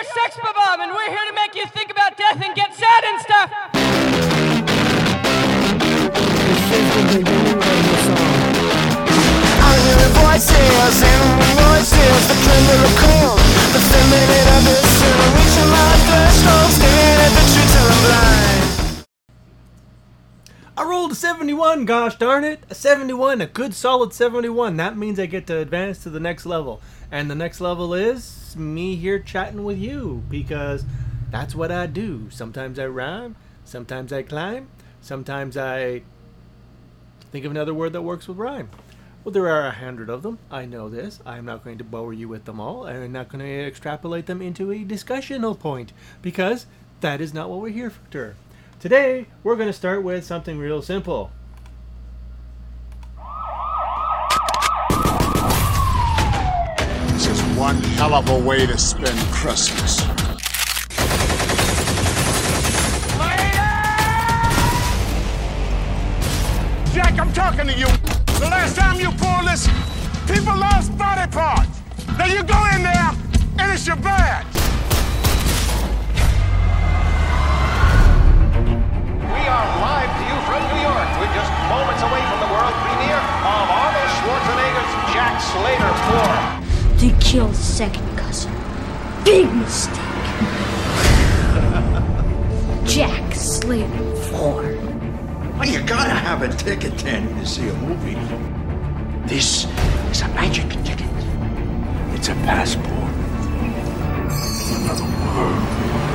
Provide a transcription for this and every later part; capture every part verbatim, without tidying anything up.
Sex Bob, and we're here to make you think about death and get sad and stuff. I'm hearing voices and voices, the tremble of cold, the feminine of this reaching my threshold, staring at the truth till I'm blind. I rolled a seventy-one, gosh darn it. A seventy-one, a good solid seventy-one. That means I get to advance to the next level. And the next level is me here chatting with you, because that's what I do. Sometimes I rhyme, sometimes I climb, sometimes I think of another word that works with rhyme. Well, there are a hundred of them. I know this. I'm not going to bore you with them all. I'm not going to extrapolate them into a discussional point, because that is not what we're here for. Today, we're going to start with something real simple. This is one hell of a way to spend Christmas. Jack, I'm talking to you. The last time you pulled this, people lost body parts. Now you go in there, and it's your badge. We are live to you from New York. We're just moments away from the world premiere of Arnold Schwarzenegger's Jack Slater four. They killed second cousin. Big mistake. Jack Slater four. Well, you gotta have a ticket, Danny, to see a movie. This is a magic ticket. It's a passport. Another world.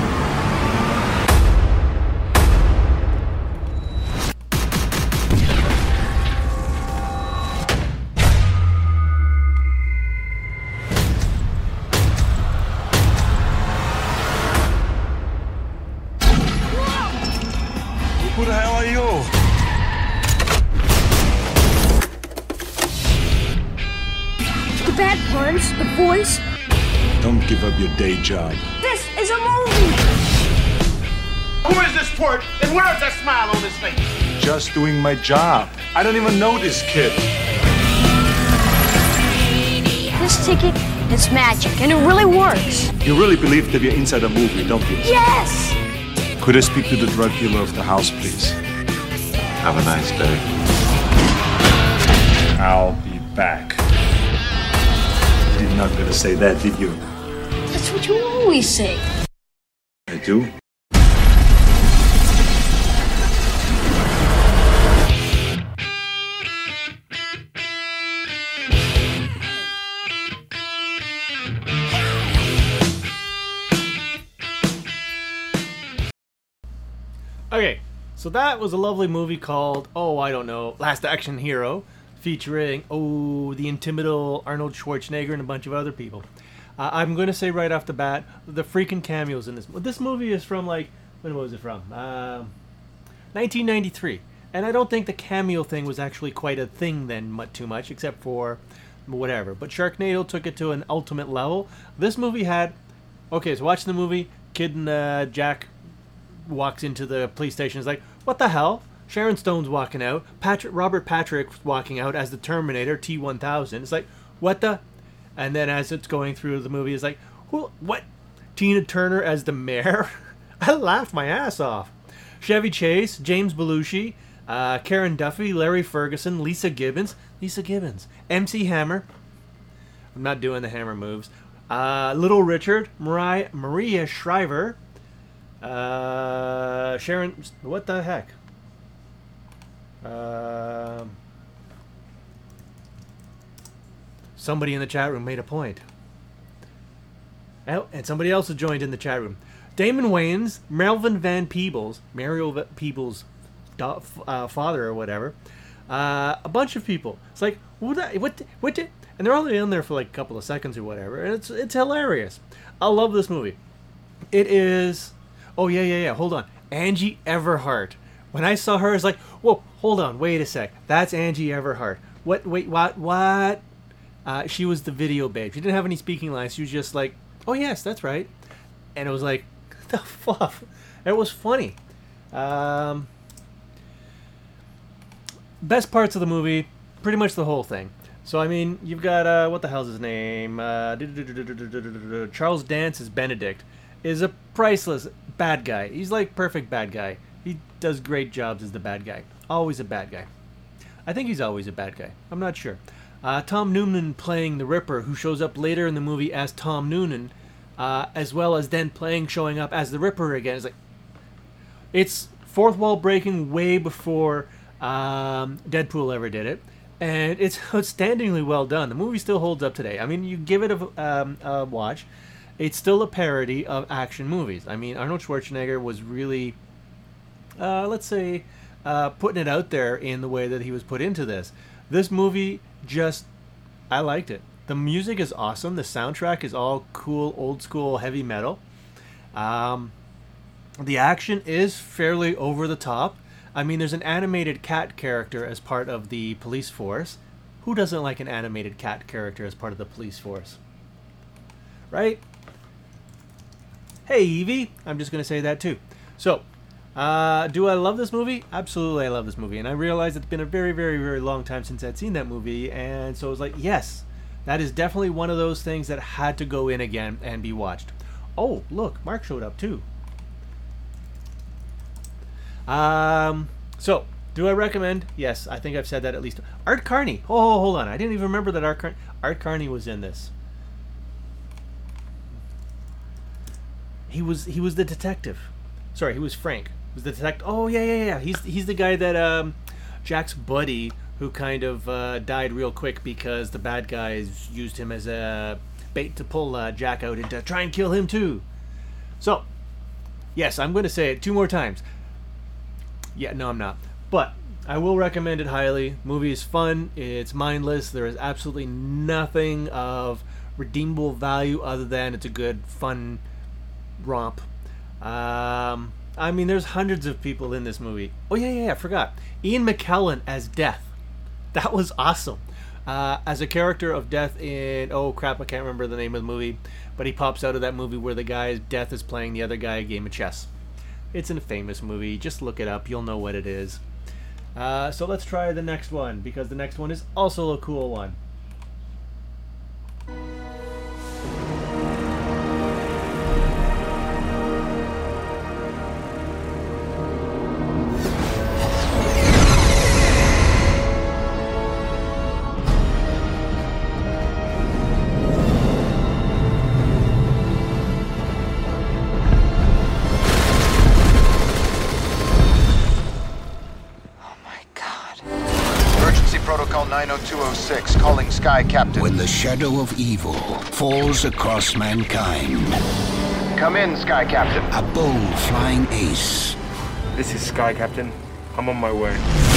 Who the hell are you? The bad parts, the voice. Don't give up your day job. This is a movie. Who is this twerp, and where's that smile on his face? Just doing my job. I don't even know this kid. This ticket is magic, and it really works. You really believe that you're inside a movie, don't you? Yes! Could I speak to the drug dealer of the house, please? Have a nice day. I'll be back. You're not gonna say that, did you? That's what you always say. I do? Okay, so that was a lovely movie called, oh, I don't know, Last Action Hero, featuring, oh, the intimidable Arnold Schwarzenegger and a bunch of other people. Uh, I'm going to say right off the bat, the freaking cameos in this. This movie is from, like, when was it from? Uh, nineteen ninety-three. And I don't think the cameo thing was actually quite a thing then, much too much, except for whatever. But Sharknado took it to an ultimate level. This movie had, okay, so watching the movie, Kid and uh, Jack walks into the police station. Is like, what the hell? Sharon Stone's walking out. Patrick, Robert Patrick's walking out as the Terminator T one thousand. It's like, what the? And then as it's going through the movie, it's like, who? What? Tina Turner as the mayor? I laughed my ass off. Chevy Chase, James Belushi, uh, Karen Duffy, Larry Ferguson, Lisa Gibbons, Lisa Gibbons, M C Hammer. I'm not doing the Hammer moves. Uh, Little Richard, Mariah, Maria Shriver. Uh, Sharon, what the heck? Um, somebody in the chat room made a point. Oh, and somebody else has joined in the chat room. Damon Wayans, Melvin Van Peebles, Mario v- Peebles' da- uh, father or whatever. Uh, a bunch of people. It's like, what? The, what? The, what? The, and they're only in there for like a couple of seconds or whatever. And it's it's hilarious. I love this movie. It is. Oh, yeah, yeah, yeah. Hold on. Angie Everhart. When I saw her, I was like, whoa, hold on. Wait a sec. That's Angie Everhart. What? Wait, what? What? Uh, she was the video babe. She didn't have any speaking lines. She was just like, oh, yes, that's right. And it was like, the fuck? It was funny. Um, best parts of the movie, pretty much the whole thing. So, I mean, you've got, uh, what the hell's his name? Uh, Charles Dance is Benedict. is a priceless bad guy. He's like perfect bad guy. He does great jobs as the bad guy. Always a bad guy. I think he's always a bad guy. I'm not sure. Uh, Tom Noonan playing the Ripper, who shows up later in the movie as Tom Noonan, uh, as well as then playing, showing up as the Ripper again. It's like, it's fourth wall breaking way before um, Deadpool ever did it, and it's outstandingly well done. The movie still holds up today. I mean, you give it a, um, a watch, it's still a parody of action movies. I mean, Arnold Schwarzenegger was really, uh, let's say, uh, putting it out there in the way that he was put into this. This movie just, I liked it. The music is awesome. The soundtrack is all cool, old school heavy metal. Um, the action is fairly over the top. I mean, there's an animated cat character as part of the police force. Who doesn't like an animated cat character as part of the police force? Right? Hey, Evie. I'm just going to say that too. So, uh, do I love this movie? Absolutely, I love this movie. And I realized it's been a very, very, very long time since I'd seen that movie. And so I was like, yes, that is definitely one of those things that had to go in again and be watched. Oh, look, Mark showed up too. Um, so, do I recommend? Yes, I think I've said that at least. Art Carney. Oh, hold on. I didn't even remember that Art, Car- Art Carney was in this. He was he was the detective. Sorry, he was Frank. He was the detective. Oh, yeah, yeah, yeah. He's he's the guy that um, Jack's buddy, who kind of uh, died real quick because the bad guys used him as a bait to pull uh, Jack out and to try and kill him too. So, yes, I'm going to say it two more times. Yeah, no, I'm not. But I will recommend it highly. Movie is fun. It's mindless. There is absolutely nothing of redeemable value other than it's a good, fun romp. Um, I mean, there's hundreds of people in this movie. Oh, yeah, yeah, yeah, I forgot. Ian McKellen as Death. That was awesome. Uh, as a character of Death in, oh crap, I can't remember the name of the movie, but he pops out of that movie where the guy, Death, is playing the other guy a game of chess. It's a famous movie. Just look it up. You'll know what it is. Uh, so let's try the next one, because the next one is also a cool one. nine oh two oh six, calling Sky Captain. When the shadow of evil falls across mankind. Come in, Sky Captain. A bold flying ace. This is Sky Captain. I'm on my way.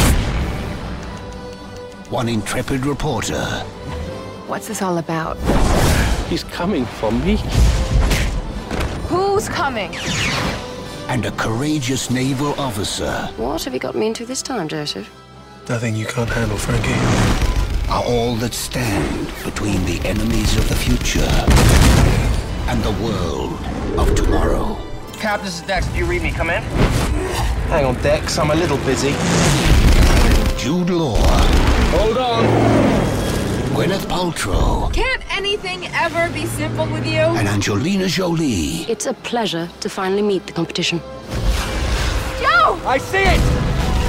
One intrepid reporter. What's this all about? He's coming for me. Who's coming? And a courageous naval officer. What have you got me into this time, Joseph? Nothing you can't handle, Frankie. Are all that stand between the enemies of the future and the world of tomorrow. Cap, this is Dex. Do you read me? Come in. Hang on, Dex. I'm a little busy. Jude Law. Hold on. Gwyneth Paltrow. Can't anything ever be simple with you? And Angelina Jolie. It's a pleasure to finally meet the competition. Joe! I see it!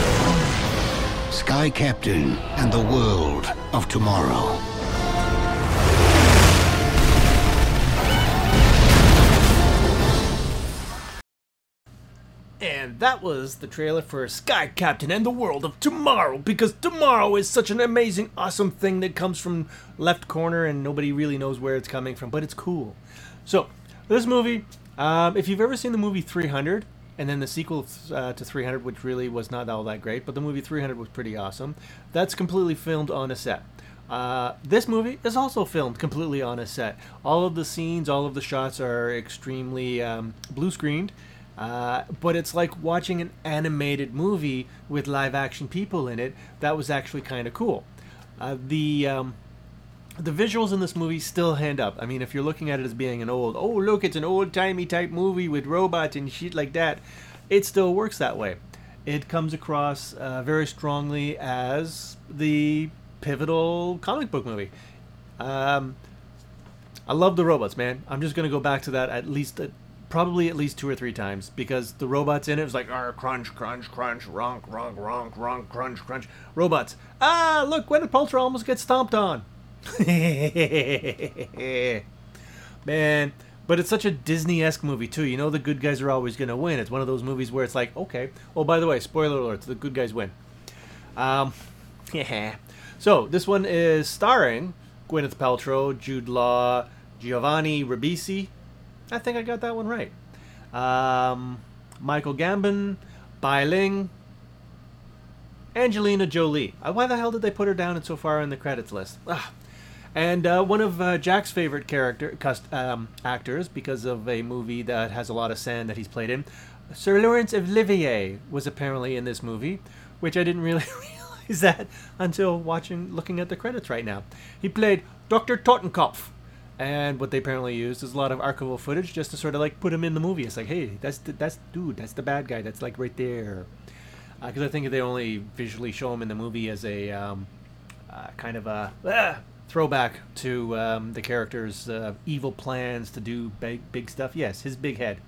Sky Captain and the world of tomorrow. And that was the trailer for Sky Captain and the World of Tomorrow, because tomorrow is such an amazing, awesome thing that comes from left corner and nobody really knows where it's coming from, but it's cool. So, this movie, um, if you've ever seen the movie three hundred, and then the sequel uh, to three hundred, which really was not all that great, but the movie three hundred was pretty awesome, that's completely filmed on a set. Uh, this movie is also filmed completely on a set. All of the scenes, all of the shots are extremely um, blue-screened, uh, but it's like watching an animated movie with live-action people in it. That was actually kind of cool. Uh, the... Um, The visuals in this movie still hand up. I mean, if you're looking at it as being an old, oh, look, it's an old-timey type movie with robots and shit like that, it still works that way. It comes across uh, very strongly as the pivotal comic book movie. Um, I love the robots, man. I'm just going to go back to that at least uh, probably at least two or three times because the robots in it was like, "Arr, crunch, crunch, crunch, ronk, ronk, ronk, ronk, crunch, crunch." Robots. Ah, look, Gwyneth Paltrow almost gets stomped on. Man, but it's such a Disney-esque movie too. You know the good guys are always going to win. It's one of those movies where it's like, okay. Oh, by the way, spoiler alert, the good guys win. Um, yeah. So, this one is starring Gwyneth Paltrow, Jude Law, Giovanni Ribisi. I think I got that one right. Um, Michael Gambon, Bai Ling, Angelina Jolie. Uh, why the hell did they put her down and so far in the credits list? Ah. And uh, one of uh, Jack's favorite character cust- um, actors, because of a movie that has a lot of sand that he's played in, Sir Laurence Olivier was apparently in this movie, which I didn't really realize that until watching, looking at the credits right now. He played Doctor Totenkopf, and what they apparently used is a lot of archival footage just to sort of like put him in the movie. It's like, hey, that's the, that's dude, that's the bad guy, that's like right there. Because uh, I think they only visually show him in the movie as a um, uh, kind of a uh, throwback to um, the character's uh, evil plans to do big, big stuff. Yes, his big head.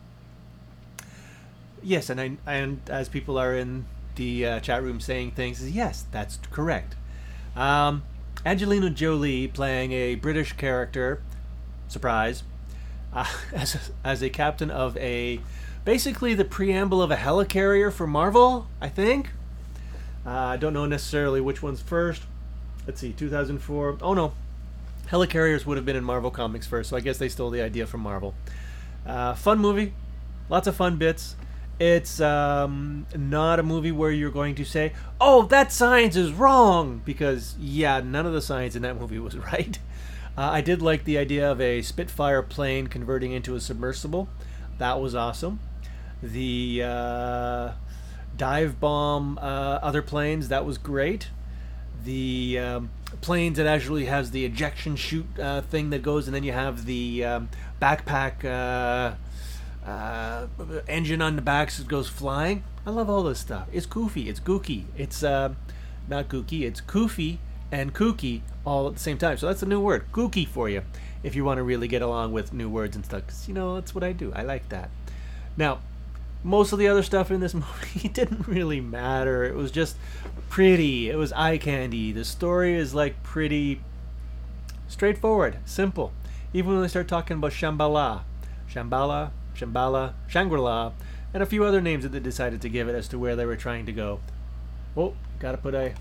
Yes, and I, and as people are in the uh, chat room saying things, yes, that's correct. Um, Angelina Jolie playing a British character, surprise, uh, as a, as a captain of a, basically the preamble of a helicarrier for Marvel, I think. Uh, I don't know necessarily which one's first. Let's see, two thousand four. Oh no, helicarriers would have been in Marvel Comics first, so I guess they stole the idea from Marvel. Uh, fun movie, lots of fun bits. It's um, not a movie where you're going to say, "Oh, that science is wrong," because yeah, none of the science in that movie was right. Uh, I did like the idea of a Spitfire plane converting into a submersible. That was awesome. The uh, dive bomb uh, other planes, that was great. The um, planes that actually has the ejection chute uh, thing that goes, and then you have the um, backpack uh, uh, engine on the back that goes flying. I love all this stuff. It's goofy. It's gooky. It's uh, not gooky. It's goofy and kooky all at the same time. So that's a new word, kooky, for you, if you want to really get along with new words and stuff. Because, you know, that's what I do. I like that. Now, most of the other stuff in this movie didn't really matter. It was just pretty. It was eye candy. The story is like pretty straightforward, simple. Even when they start talking about Shambhala, Shambhala, Shambhala, Shangri-La, and a few other names that they decided to give it as to where they were trying to go. Oh, gotta put a,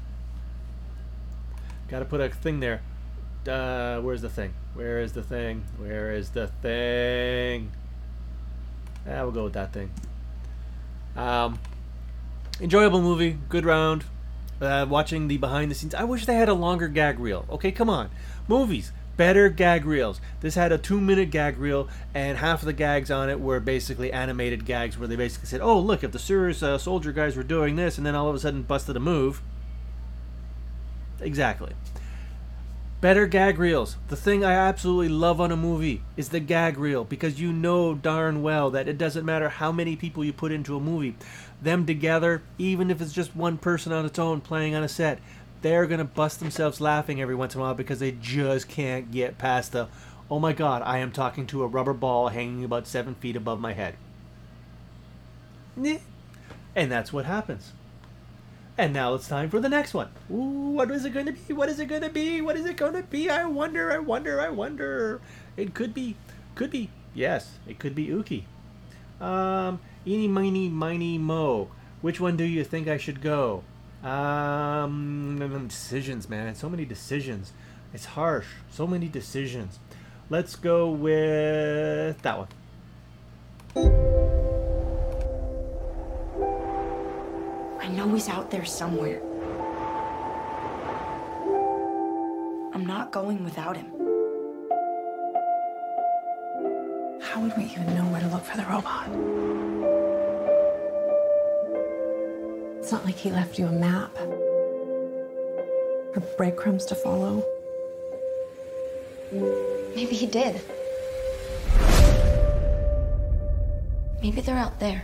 gotta put a thing there. Uh, where's the thing? Where is the thing? Where is the thing? Ah, we'll go with that thing. Um, enjoyable movie, good round. Uh, watching the behind the scenes. I wish they had a longer gag reel. Okay, come on. Movies, better gag reels. This had a two minute gag reel, and half of the gags on it were basically animated gags where they basically said, oh, look, if the serious uh, soldier guys were doing this, and then all of a sudden busted a move. Exactly. Better gag reels. The thing I absolutely love on a movie is the gag reel, because you know darn well that it doesn't matter how many people you put into a movie. Them together, even if it's just one person on its own playing on a set, they're going to bust themselves laughing every once in a while because they just can't get past the, oh my god, I am talking to a rubber ball hanging about seven feet above my head. And that's what happens. And now it's time for the next one. Ooh, what is it going to be? What is it going to be? What is it going to be? I wonder, I wonder, I wonder. It could be, could be, yes, it could be Uki. Um, eeny, miny, miny, mo. Which one do you think I should go? Um, decisions, man. So many decisions. It's harsh. So many decisions. Let's go with that one. I know he's out there somewhere. I'm not going without him. How would we even know where to look for the robot? It's not like he left you a map or breadcrumbs to follow. Maybe he did. Maybe they're out there.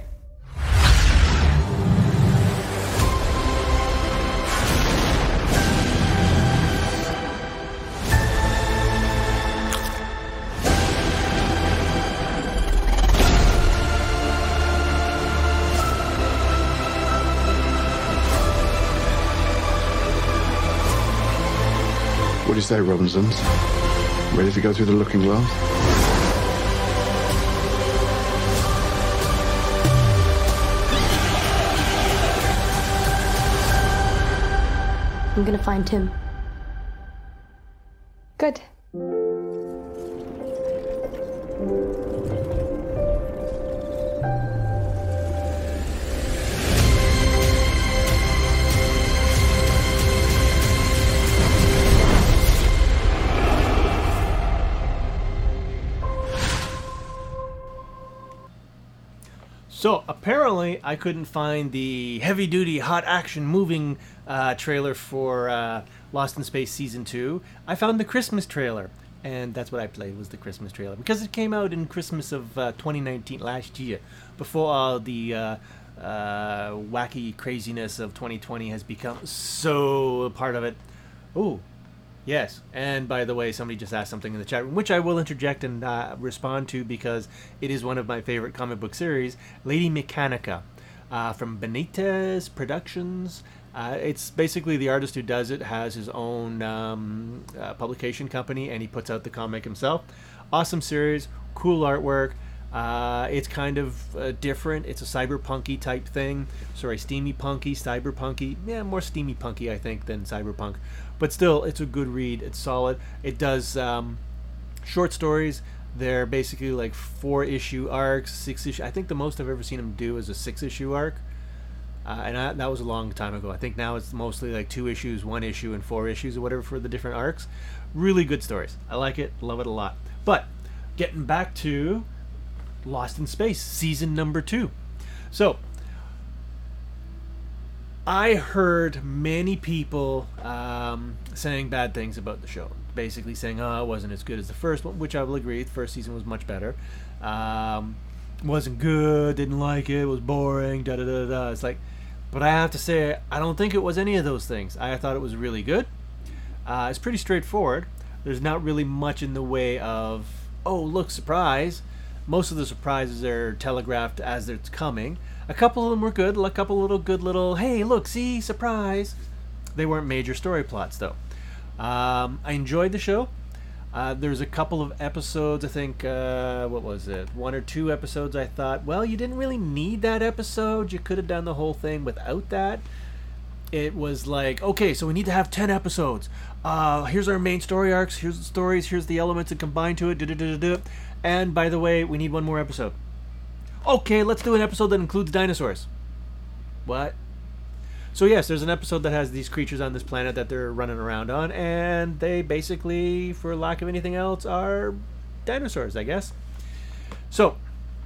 do you say, Robinsons? Ready to go through the looking glass? I'm gonna find Tim. Good. So apparently I couldn't find the heavy-duty, hot action moving uh, trailer for uh, Lost in Space Season two. I found the Christmas trailer, and that's what I played, was the Christmas trailer. Because it came out in Christmas of uh, twenty nineteen, last year, before all the uh, uh, wacky craziness of twenty twenty has become so a part of it. Ooh. Yes, and by the way, somebody just asked something in the chat room, which I will interject and uh, respond to because it is one of my favorite comic book series, Lady Mechanica, uh, from Benitez Productions. Uh, it's basically the artist who does it has his own um, uh, publication company, and he puts out the comic himself. Awesome series, cool artwork. Uh, it's kind of uh, different. It's a cyberpunky type thing. Sorry, steamy punky, cyberpunky. Yeah, more steamy punky, I think, than cyberpunk. But still, it's a good read. It's solid. It does um, short stories. They're basically like four issue arcs, six issue. I think the most I've ever seen him do is a six issue arc. Uh, and I, that was a long time ago. I think now it's mostly like two issues, one issue, and four issues or whatever for the different arcs. Really good stories. I like it. Love it a lot. But getting back to Lost in Space, season number two. So, I heard many people um, saying bad things about the show. Basically saying, oh, it wasn't as good as the first one, which I will agree. The first season was much better. Um, wasn't good, didn't like it, was boring, da da da da. It's like, but I have to say, I don't think it was any of those things. I thought it was really good. Uh, it's pretty straightforward. There's not really much in the way of, oh, look, surprise. Most of the surprises are telegraphed as it's coming. A couple of them were good. A couple little good little, hey, look, see, surprise. They weren't major story plots, though. Um, I enjoyed the show. Uh, there's a couple of episodes, I think, uh, what was it? One or two episodes I thought, well, you didn't really need that episode. You could have done the whole thing without that. It was like, okay, so we need to have ten episodes. Uh, here's our main story arcs. Here's the stories. Here's the elements that combine to it. Da-da-da-da-da. And by the way, we need one more episode. Okay, let's do an episode that includes dinosaurs. What? So yes, there's an episode that has these creatures on this planet that they're running around on, and they basically, for lack of anything else, are dinosaurs, I guess. So,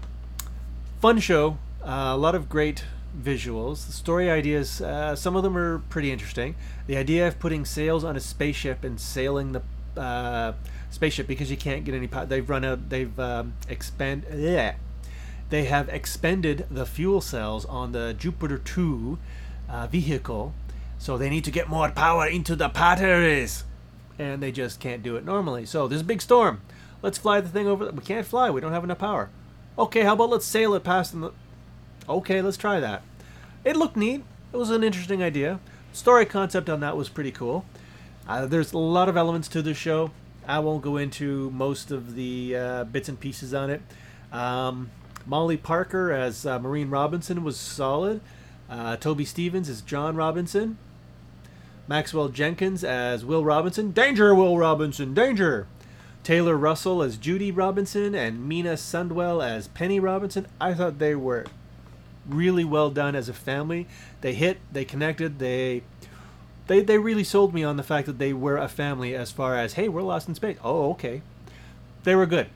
fun show. Uh, a lot of great visuals. The story ideas, uh, some of them are pretty interesting. The idea of putting sails on a spaceship and sailing the uh, spaceship because you can't get any power. They've run out. They've um, expand. Yeah, they have expended the fuel cells on the Jupiter two uh, vehicle, so they need to get more power into the batteries, and they just can't do it normally. So there's a big storm. Let's fly the thing over. We can't fly. We don't have enough power. Okay, how about let's sail it past them? Okay, let's try that. It looked neat. It was an interesting idea. Story concept on that was pretty cool. Uh, there's a lot of elements to the show. I won't go into most of the uh, bits and pieces on it. Um, Molly Parker as uh, Maureen Robinson was solid. Uh, Toby Stevens as John Robinson. Maxwell Jenkins as Will Robinson. Danger, Will Robinson, danger! Taylor Russell as Judy Robinson and Mina Sundwell as Penny Robinson. I thought they were really well done as a family. They hit, they connected, they they they really sold me on the fact that they were a family as far as, hey, we're lost in space. Oh, okay. They were good.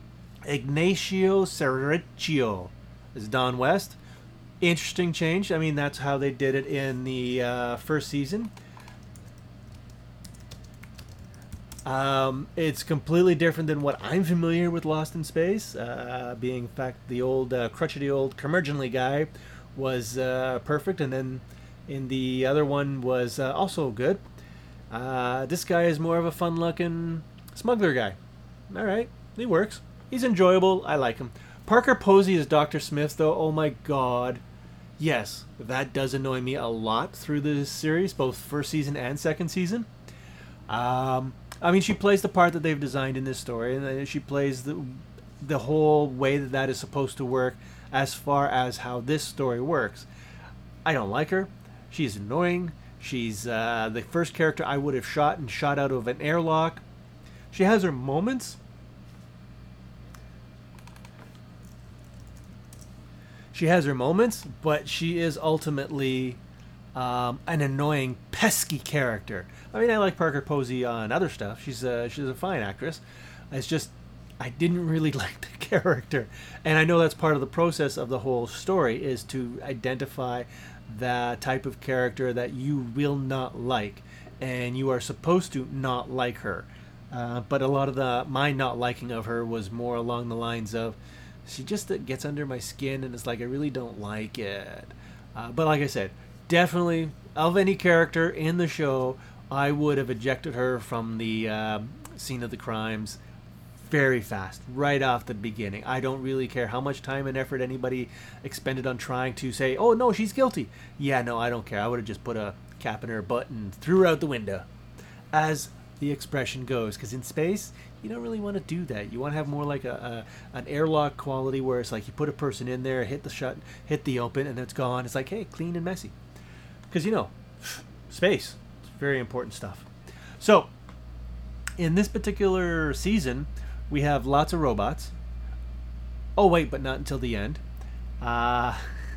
Ignacio Cerricchio as Don West. Interesting change. I mean, that's how they did it in the uh, first season. Um, it's completely different than what I'm familiar with Lost in Space. Uh, being, in fact, the old uh, crotchety old curmudgeonly guy was uh, perfect, and then in the other one was uh, also good. Uh, this guy is more of a fun-looking smuggler guy. All right, he works. He's enjoyable. I like him. Parker Posey as Doctor Smith, though. Oh my God. Yes, that does annoy me a lot through this series, both first season and second season. Um, I mean, she plays the part that they've designed in this story, and then she plays the the whole way that that is supposed to work as far as how this story works. I don't like her. She's annoying. She's uh, the first character I would have shot and shot out of an airlock. She has her moments. She has her moments, but she is ultimately um, an annoying, pesky character. I mean, I like Parker Posey on other stuff. She's a, she's a fine actress. It's just, I didn't really like the character. And I know that's part of the process of the whole story, is to identify the type of character that you will not like. And you are supposed to not like her. Uh, but a lot of the my not liking of her was more along the lines of, she just gets under my skin, and it's like, I really don't like it. Uh, but like I said, definitely, of any character in the show, I would have ejected her from the uh, scene of the crimes very fast, right off the beginning. I don't really care how much time and effort anybody expended on trying to say, oh, no, she's guilty. Yeah, no, I don't care. I would have just put a cap in her butt and threw her out the window, as the expression goes. Because in space, you don't really want to do that. You want to have more like a, a an airlock quality, where it's like you put a person in there, hit the shut, hit the open, and it's gone. It's like, hey, clean and messy. Because, you know, space, it's very important stuff. So, in this particular season, we have lots of robots. Oh, wait, but not until the end. Uh,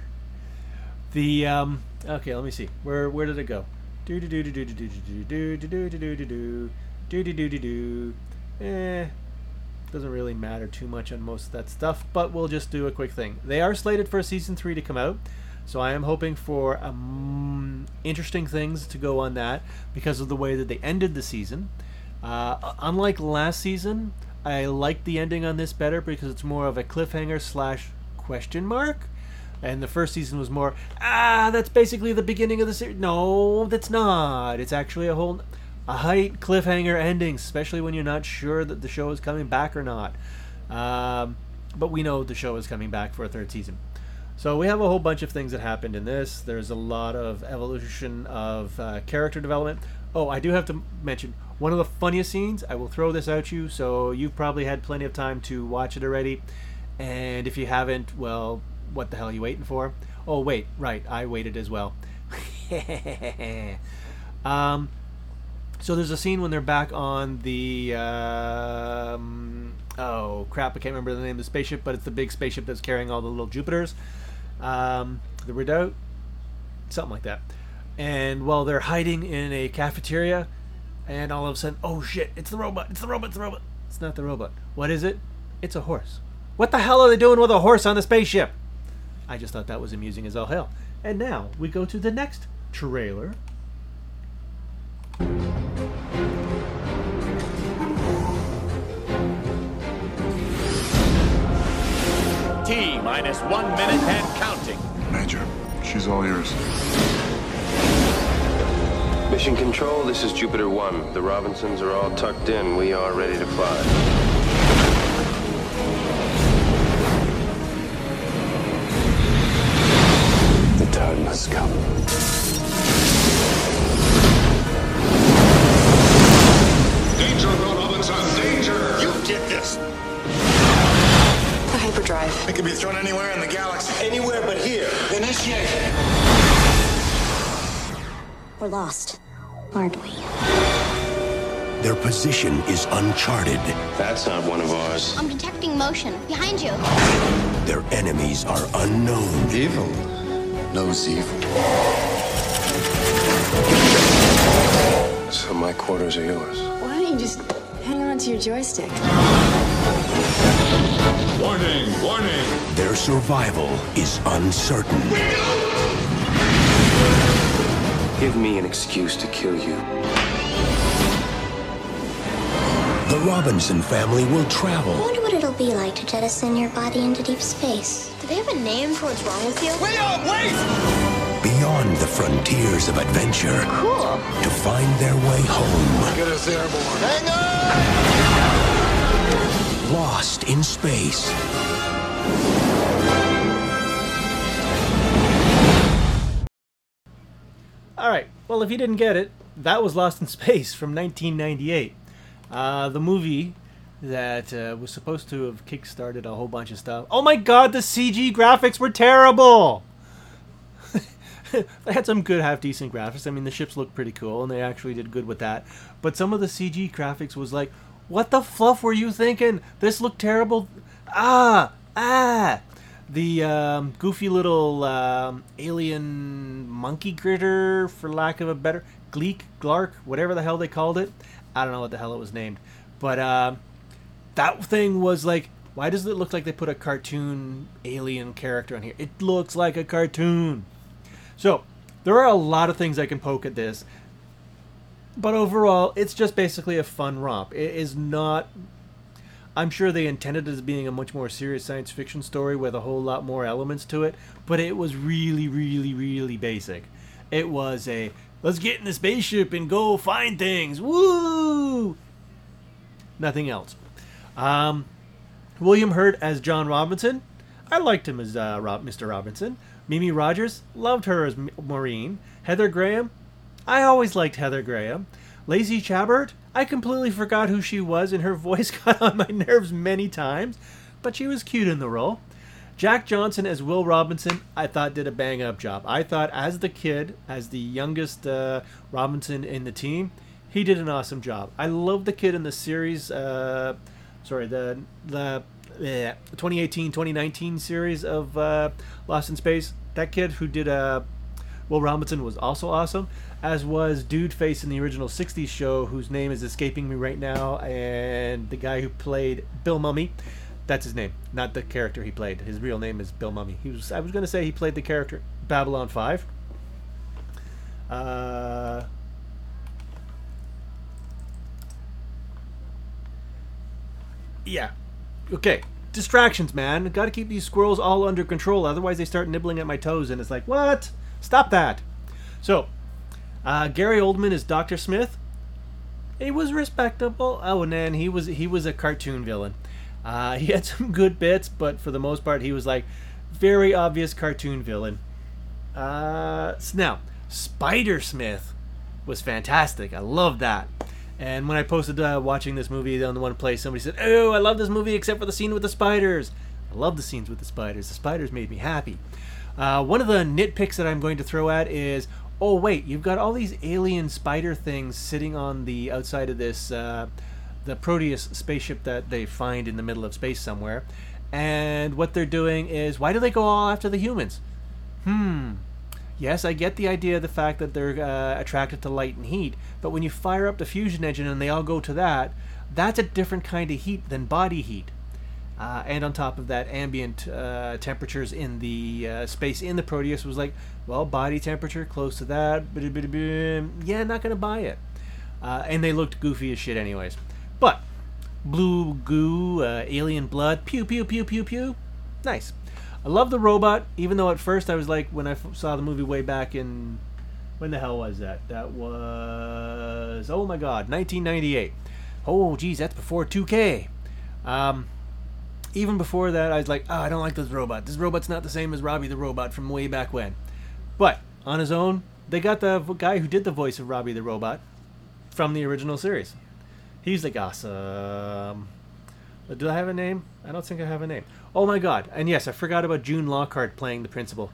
the, um, okay, let me see. Where where did it go? Do do do do do do do do do do do do do do do do do do do. Eh, doesn't really matter too much on most of that stuff, but we'll just do a quick thing. They are slated for season three to come out, so I am hoping for um, interesting things to go on that because of the way that they ended the season. Uh, unlike last season, I like the ending on this better because it's more of a cliffhanger slash question mark. And the first season was more, ah, that's basically the beginning of the series. No, that's not. It's actually a whole, a height cliffhanger ending, especially when you're not sure that the show is coming back or not. Um, but we know the show is coming back for a third season. So we have a whole bunch of things that happened in this. There's a lot of evolution of uh, character development. Oh, I do have to mention, one of the funniest scenes, I will throw this at you, so you've probably had plenty of time to watch it already. And if you haven't, well, what the hell are you waiting for? Oh, wait, right, I waited as well. um, so there's a scene when they're back on the, um, oh, crap, I can't remember the name of the spaceship, but it's the big spaceship that's carrying all the little Jupiters. Um, the Redoubt? Something like that. And while they're hiding in a cafeteria, and all of a sudden, oh shit, it's the robot, it's the robot, it's the robot. It's not the robot. What is it? It's a horse. What the hell are they doing with a horse on the spaceship? I just thought that was amusing as all hell. And now we go to the next trailer. T minus one minute and counting. Major, she's all yours. Mission Control, this is Jupiter one. The Robinsons are all tucked in. We are ready to fly. The time has come. Danger, Robinson, danger! You did this! The hyperdrive. It can be thrown anywhere in the galaxy. Anywhere but here. Initiate! We're lost, aren't we? Their position is uncharted. That's not one of ours. I'm detecting motion. Behind you. Their enemies are unknown. Evil knows evil. So my quarters are yours. Why don't you just hang on to your joystick? Warning, warning! Their survival is uncertain. Give me an excuse to kill you. The Robinson family will travel. I wonder what it'll be like to jettison your body into deep space. Do they have a name for what's wrong with you? Wait up, wait! Beyond the frontiers of adventure. Cool. To find their way home. Get us airborne. Hang on! Lost in space. Alright, well, if you didn't get it, that was Lost in Space from nineteen ninety-eight. Uh, the movie that uh, was supposed to have kickstarted a whole bunch of stuff. Oh my god, the C G graphics were terrible! They had some good, half-decent graphics. I mean, the ships looked pretty cool, and they actually did good with that. But some of the C G graphics was like, what the fluff were you thinking? This looked terrible. Ah! Ah! The um, goofy little um, alien monkey critter, for lack of a better... Gleek, Glark, whatever the hell they called it. I don't know what the hell it was named. But uh, that thing was like, why does it look like they put a cartoon alien character on here? It looks like a cartoon. So, there are a lot of things I can poke at this. But overall, it's just basically a fun romp. It is not... I'm sure they intended it as being a much more serious science fiction story with a whole lot more elements to it. But it was really, really, really basic. It was a, let's get in the spaceship and go find things. Woo! Nothing else. Um, William Hurt as John Robinson. I liked him as uh, Rob, Mister Robinson. Mimi Rogers, loved her as Maureen. Heather Graham, I always liked Heather Graham. Lacey Chabert, I completely forgot who she was, and her voice got on my nerves many times, but she was cute in the role. Jack Johnson as Will Robinson, I thought did a bang-up job. I thought as the kid, as the youngest uh, Robinson in the team, he did an awesome job. I love the kid in the series, uh, sorry, the the uh, twenty eighteen twenty nineteen series of uh, Lost in Space. That kid who did uh, Will Robinson was also awesome, as was Dude Face in the original sixties show, whose name is escaping me right now, and the guy who played Bill Mummy. That's his name, not the character he played. His real name is Bill Mummy. He was. I was going to say he played the character Babylon five. Uh, yeah. Okay. Distractions, man. Got to keep these squirrels all under control, otherwise they start nibbling at my toes, and it's like, what? Stop that. So, uh, Gary Oldman is Doctor Smith. He was respectable. Oh, and then he was he was a cartoon villain. Uh, he had some good bits, but for the most part, he was like very obvious cartoon villain. Uh, so now, Spider Smith was fantastic. I love that. And when I posted uh, watching this movie on the one place, somebody said, "Oh, I love this movie except for the scene with the spiders." I love the scenes with the spiders. The spiders made me happy. Uh, one of the nitpicks that I'm going to throw at is, oh wait, you've got all these alien spider things sitting on the outside of this. Uh, the Proteus spaceship that they find in the middle of space somewhere, and what they're doing is, why do they go all after the humans? Hmm. Yes, I get the idea of the fact that they're uh, attracted to light and heat, but when you fire up the fusion engine and they all go to that, that's a different kind of heat than body heat. Uh, and on top of that, ambient uh, temperatures in the uh, space in the Proteus was like, well, body temperature close to that. Yeah, not gonna buy it. Uh, and they looked goofy as shit anyways. But blue goo, uh, alien blood, pew pew pew pew pew. Nice. I love the robot, even though at first I was like, when I f- saw the movie way back in, when the hell was that? That was, oh my god, nineteen ninety-eight. Oh geez, that's before two K. Um, even before that, I was like, oh, I don't like this robot. This robot's not the same as Robbie the Robot from way back when. But on his own, they got the guy who did the voice of Robbie the Robot from the original series. He's like awesome. Do I have a name? I don't think I have a name. Oh my god. And yes, I forgot about June Lockhart playing the principal.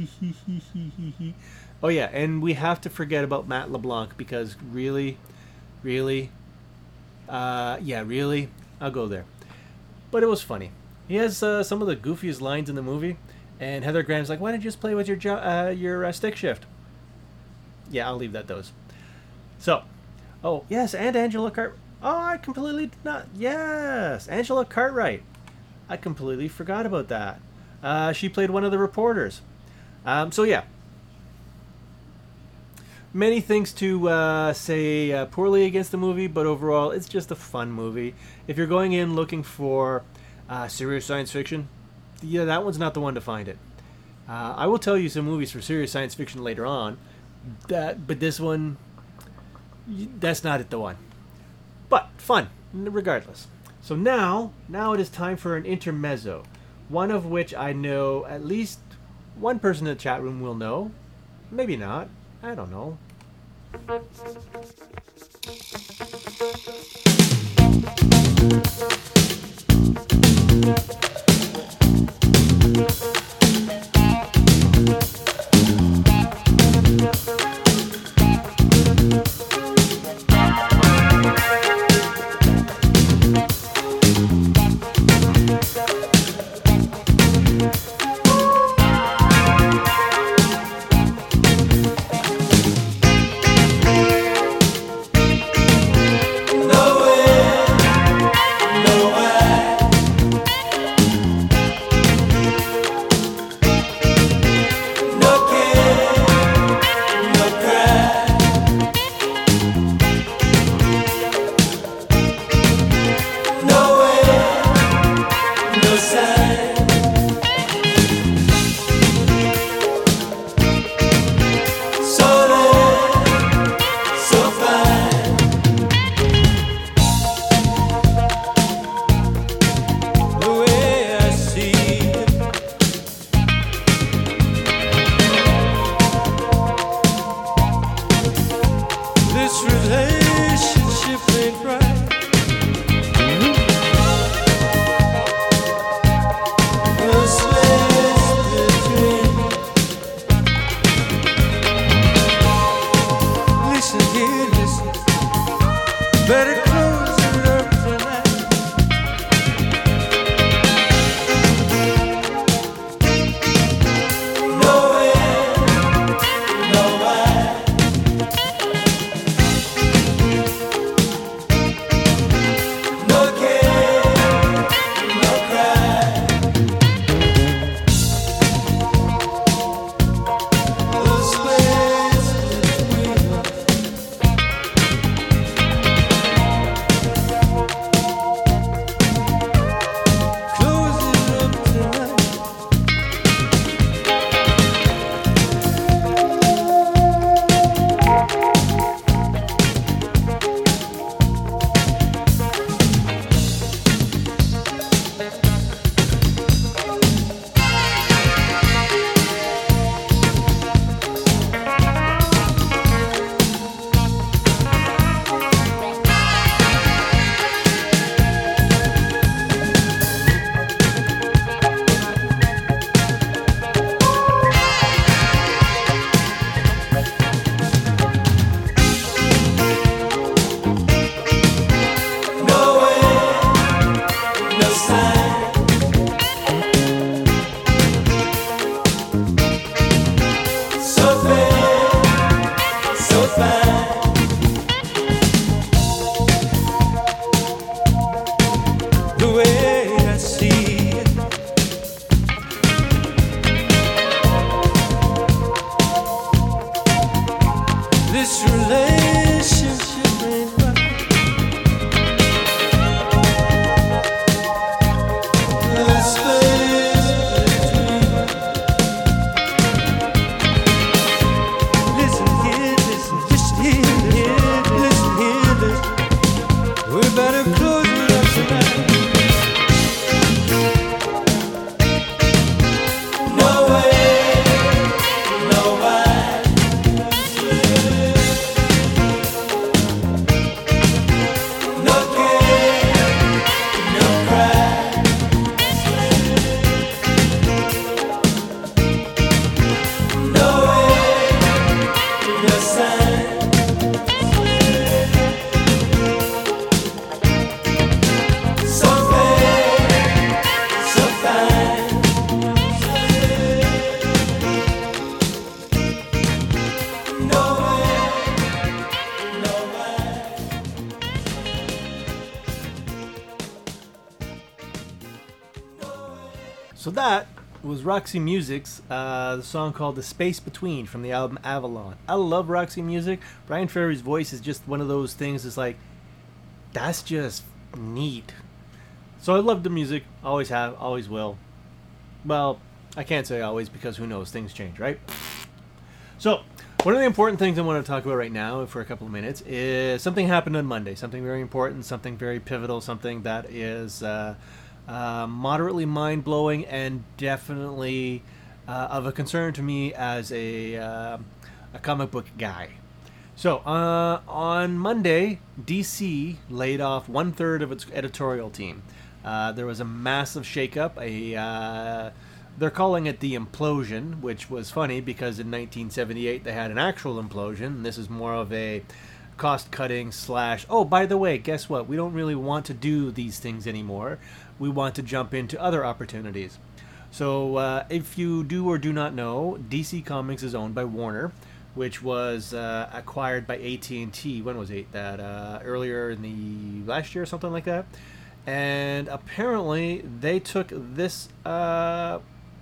Oh yeah, and we have to forget about Matt LeBlanc, because really, really, uh, yeah, really, I'll go there. But it was funny. He has uh, some of the goofiest lines in the movie, and Heather Graham's like, why don't you just play with your jo- uh, your uh, stick shift? Yeah, I'll leave that those. So, oh, yes, and Angela Cart... Oh, I completely not... Yes, Angela Cartwright. I completely forgot about that. Uh, she played one of the reporters. Um, so, yeah. Many things to uh, say uh, poorly against the movie, but overall, it's just a fun movie. If you're going in looking for uh, serious science fiction, yeah, that one's not the one to find it. Uh, I will tell you some movies for serious science fiction later on, that, but this one, that's not it, the one. But fun, regardless. So now, now it is time for an intermezzo, one of which I know at least one person in the chat room will know. Maybe not. I don't know. So that was Roxy Music's uh, the song called The Space Between from the album Avalon. I love Roxy Music. Brian Ferry's voice is just one of those things that's like, that's just neat. So I love the music. Always have, always will. Well, I can't say always because who knows, things change, right? So, one of the important things I want to talk about right now for a couple of minutes is something happened on Monday. Something very important, something very pivotal, something that is uh, uh, moderately mind-blowing and definitely uh, of a concern to me as a, uh, a comic book guy. So, uh, on Monday, D C laid off one third of its editorial team. Uh, there was a massive shakeup. A uh, they're calling it the implosion, which was funny because in nineteen seventy-eight they had an actual implosion. This is more of a cost-cutting slash, oh, by the way, guess what? We don't really want to do these things anymore. We want to jump into other opportunities. So, uh, if you do or do not know, D C Comics is owned by Warner, which was uh, acquired by A T and T. When was it? That uh, earlier in the last year or something like that. And apparently they took this uh,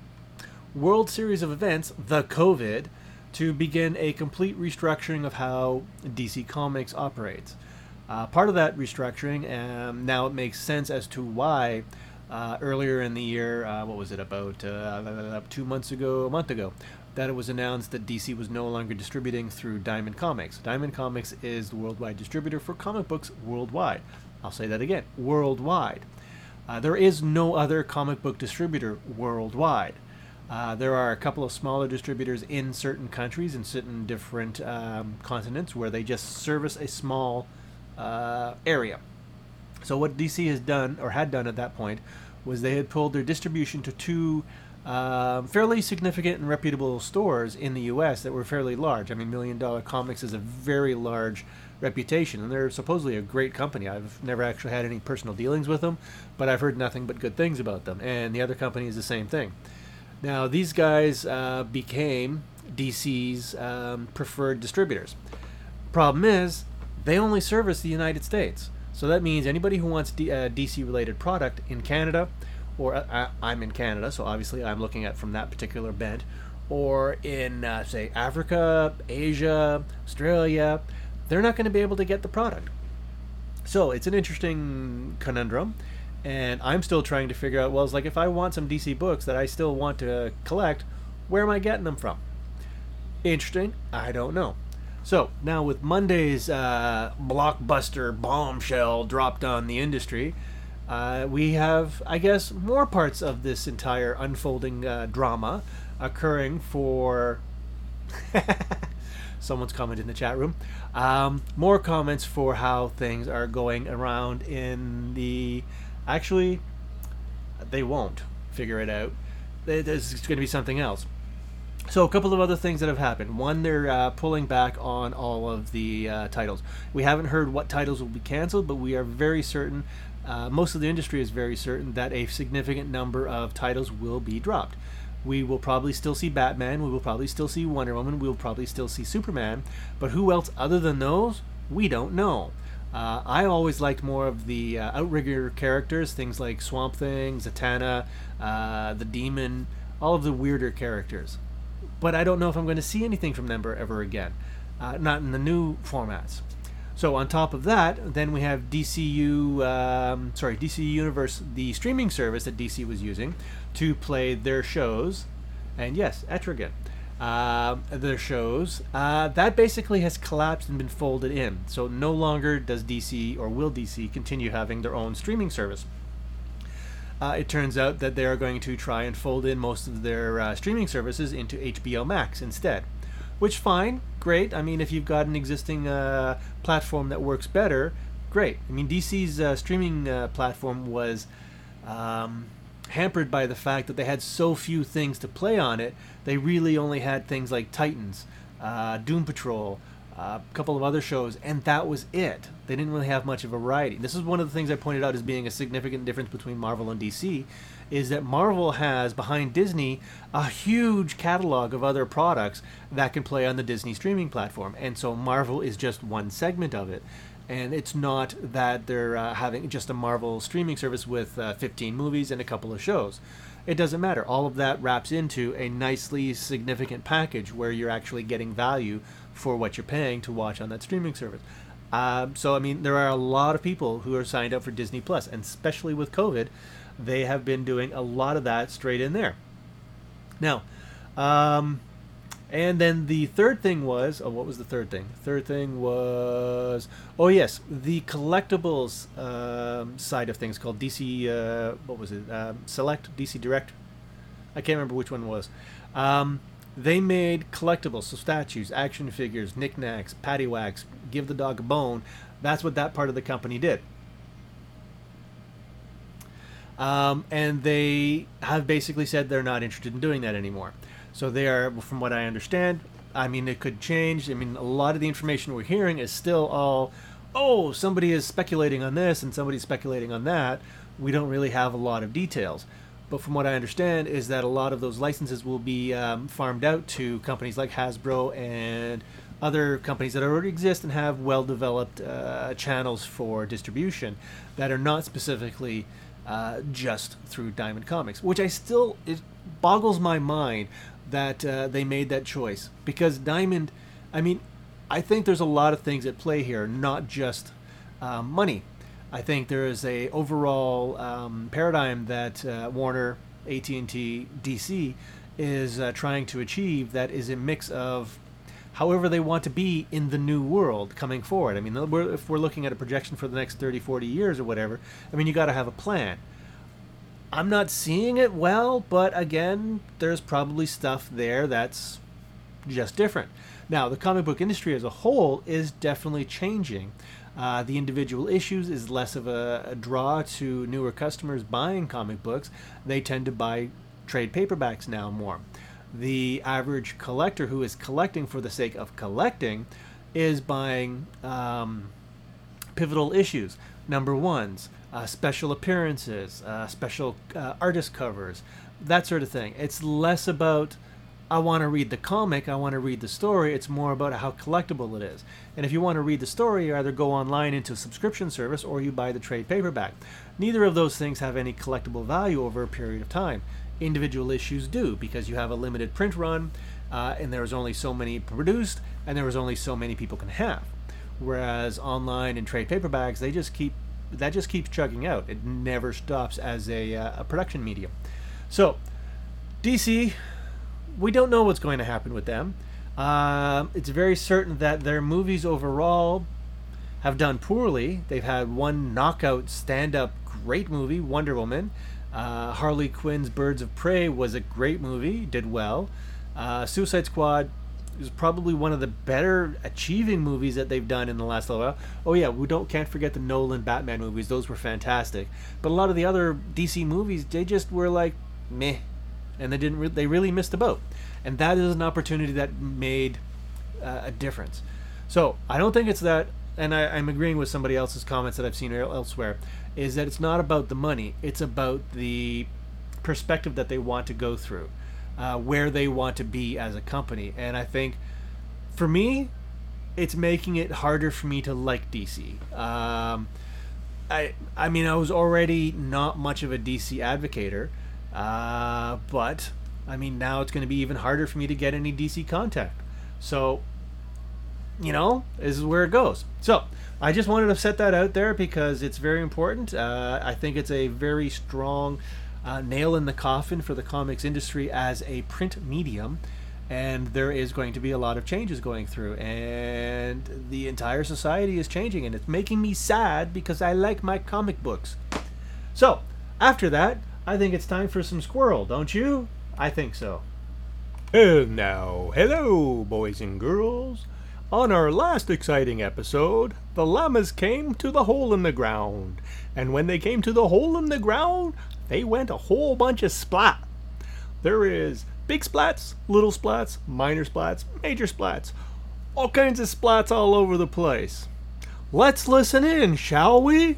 World Series of events, the COVID, to begin a complete restructuring of how D C Comics operates. Uh, part of that restructuring, um, now it makes sense as to why uh, earlier in the year, uh, what was it, about uh, two months ago, a month ago, that it was announced that D C was no longer distributing through Diamond Comics. Diamond Comics is the worldwide distributor for comic books worldwide. I'll say that again, worldwide. Uh, there is no other comic book distributor worldwide. Uh, there are a couple of smaller distributors in certain countries, in certain different um, continents, where they just service a small uh, area. So what D C has done, or had done at that point, was they had pulled their distribution to two uh, fairly significant and reputable stores in the U S that were fairly large. I mean, Million Dollar Comics is a very large reputation, and they're supposedly a great company. I've never actually had any personal dealings with them, but I've heard nothing but good things about them. And the other company is the same thing. Now, these guys uh, became D C's um, preferred distributors. Problem is, they only service the United States. So that means anybody who wants D- uh, D C-related product in Canada, or uh, I'm in Canada, so obviously I'm looking at from that particular bent, or in, uh, say, Africa, Asia, Australia, they're not going to be able to get the product. So it's an interesting conundrum. And I'm still trying to figure out, well, it's like if I want some D C books that I still want to collect, where am I getting them from? Interesting. I don't know. So now with Monday's uh, blockbuster bombshell dropped on the industry, uh, we have, I guess, more parts of this entire unfolding uh, drama occurring for... Someone's commented in the chat room. Um, more comments for how things are going around in the... Actually, they won't figure it out. There's going to be something else. So a couple of other things that have happened. One, they're uh, pulling back on all of the uh, titles. We haven't heard what titles will be canceled, but we are very certain, uh, most of the industry is very certain, that a significant number of titles will be dropped. We will probably still see Batman, we will probably still see Wonder Woman, we will probably still see Superman, but who else other than those? We don't know. Uh, I always liked more of the uh, Outrigger characters, things like Swamp Thing, Zatanna, uh, the Demon, all of the weirder characters. But I don't know if I'm going to see anything from them ever again, uh, not in the new formats. So on top of that, then we have D C U, um, sorry, D C Universe, the streaming service that D C was using to play their shows, and yes, Etrigan. Uh, their shows, uh, that basically has collapsed and been folded in. So no longer does D C, or will D C, continue having their own streaming service. Uh, it turns out that they are going to try and fold in most of their uh, streaming services into H B O Max instead. Which, fine, great. I mean, if you've got an existing uh, platform that works better, great. I mean, D C's uh, streaming uh, platform was... Um, hampered by the fact that they had so few things to play on it. They really only had things like Titans, uh, Doom Patrol, uh, a couple of other shows, and that was it. They didn't really have much of a variety. This is one of the things I pointed out as being a significant difference between Marvel and D C, is that Marvel has, behind Disney, a huge catalog of other products that can play on the Disney streaming platform, and so Marvel is just one segment of it. And it's not that they're uh, having just a Marvel streaming service with uh, fifteen movies and a couple of shows. It doesn't matter. All of that wraps into a nicely significant package where you're actually getting value for what you're paying to watch on that streaming service. Um, so, I mean, there are a lot of people who are signed up for Disney Plus, and especially with COVID, they have been doing a lot of that straight in there. Now, um... and then the third thing was, oh, what was the third thing? The third thing was, oh yes, the collectibles um, side of things called D C, uh, what was it, um, Select, D C Direct? I can't remember which one it was. Um, They made collectibles, so statues, action figures, knickknacks, paddywhacks, give the dog a bone. That's what that part of the company did. Um, and they have basically said they're not interested in doing that anymore. So they are, from what I understand, I mean, it could change. I mean, a lot of the information we're hearing is still all, oh, somebody is speculating on this and somebody's speculating on that. We don't really have a lot of details. But from what I understand is that a lot of those licenses will be um, farmed out to companies like Hasbro and other companies that already exist and have well-developed uh, channels for distribution that are not specifically uh, just through Diamond Comics, which I still, it boggles my mind that uh, they made that choice. Because Diamond, I mean, I think there's a lot of things at play here, not just uh, money. I think there is a overall um, paradigm that uh, Warner, A T and T, D C is uh, trying to achieve that is a mix of however they want to be in the new world coming forward. I mean, we're, if we're looking at a projection for the next thirty, forty years or whatever, I mean, you got to have a plan. I'm not seeing it well, but again, there's probably stuff there that's just different. Now, the comic book industry as a whole is definitely changing. Uh, the individual issues is less of a, a draw to newer customers buying comic books. They tend to buy trade paperbacks now more. The average collector who is collecting for the sake of collecting is buying um, pivotal issues, number ones, uh, special appearances, uh, special uh, artist covers, that sort of thing. It's less about, I want to read the comic, I want to read the story. It's more about how collectible it is. And if you want to read the story, you either go online into a subscription service or you buy the trade paperback. Neither of those things have any collectible value over a period of time. Individual issues do, because you have a limited print run, uh, and there's only so many produced, and there was only so many people can have. Whereas online and trade paperbacks, they just keep that just keeps chugging out. It never stops as a, uh, a production medium. So, D C, we don't know what's going to happen with them. Uh, it's very certain that their movies overall have done poorly. They've had one knockout stand-up great movie, Wonder Woman. Uh, Harley Quinn's Birds of Prey was a great movie, did well. Uh, Suicide Squad is probably one of the better achieving movies that they've done in the last little while. Oh yeah, we don't can't forget the Nolan Batman movies; those were fantastic. But a lot of the other D C movies, they just were like meh, and they didn't. Re- they really missed the boat, and that is an opportunity that made uh, a difference. So I don't think it's that. And I, I'm agreeing with somebody else's comments that I've seen elsewhere, is that it's not about the money. It's about the perspective that they want to go through, uh, where they want to be as a company. And I think, for me, it's making it harder for me to like D C. Um, I I mean, I was already not much of a D C advocator, uh, but, I mean, now it's going to be even harder for me to get any D C contact. So, you know, this is where it goes. So I just wanted to set that out there because it's very important. Uh, I think it's a very strong uh, nail in the coffin for the comics industry as a print medium, and there is going to be a lot of changes going through, and the entire society is changing, and it's making me sad because I like my comic books. So after that, I think it's time for some squirrel, don't you? I think so. And now, hello, boys and girls. On our last exciting episode, the llamas came to the hole in the ground. And when they came to the hole in the ground, they went a whole bunch of splat. There is big splats, little splats, minor splats, major splats. All kinds of splats all over the place. Let's listen in, shall we?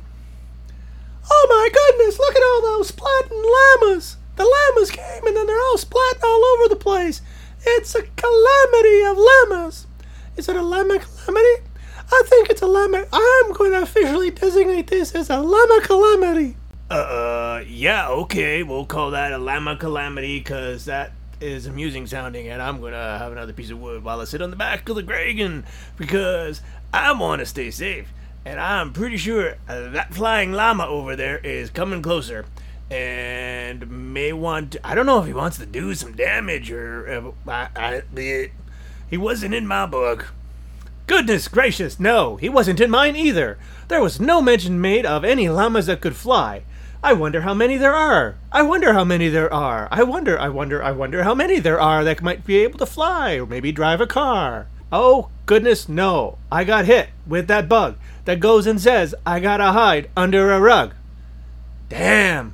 Oh my goodness, look at all those splatting llamas. The llamas came and then they're all splatting all over the place. It's a calamity of llamas. Is it a llama calamity? I think it's a llama. I'm going to officially designate this as a llama calamity. Uh, yeah, okay. We'll call that a llama calamity because that is amusing sounding, and I'm going to have another piece of wood while I sit on the back of the Dragon because I want to stay safe. And I'm pretty sure uh, that flying llama over there is coming closer and may want to, I don't know if he wants to do some damage or uh, I, I, it, he wasn't in my book. Goodness gracious, no, he wasn't in mine either. There was no mention made of any llamas that could fly. I wonder how many there are. I wonder how many there are. I wonder, I wonder, I wonder how many there are that might be able to fly or maybe drive a car. Oh, goodness, no. I got hit with that bug that goes and says I gotta hide under a rug. Damn.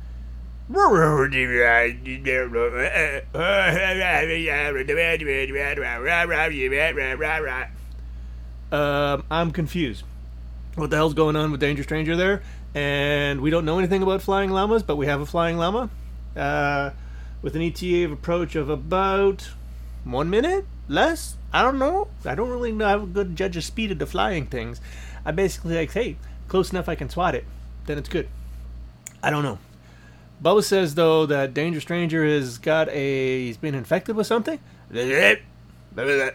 Um, I'm confused. What the hell's going on with Danger Stranger there? And we don't know anything about flying llamas, but we have a flying llama uh, with an E T A of approach of about one minute, less. I don't know. I don't really know. have a good judge of speed of the flying things. I basically like, hey, close enough I can swat it. Then it's good. I don't know. Bubba says though that Danger Stranger has got a he's been infected with something. Uh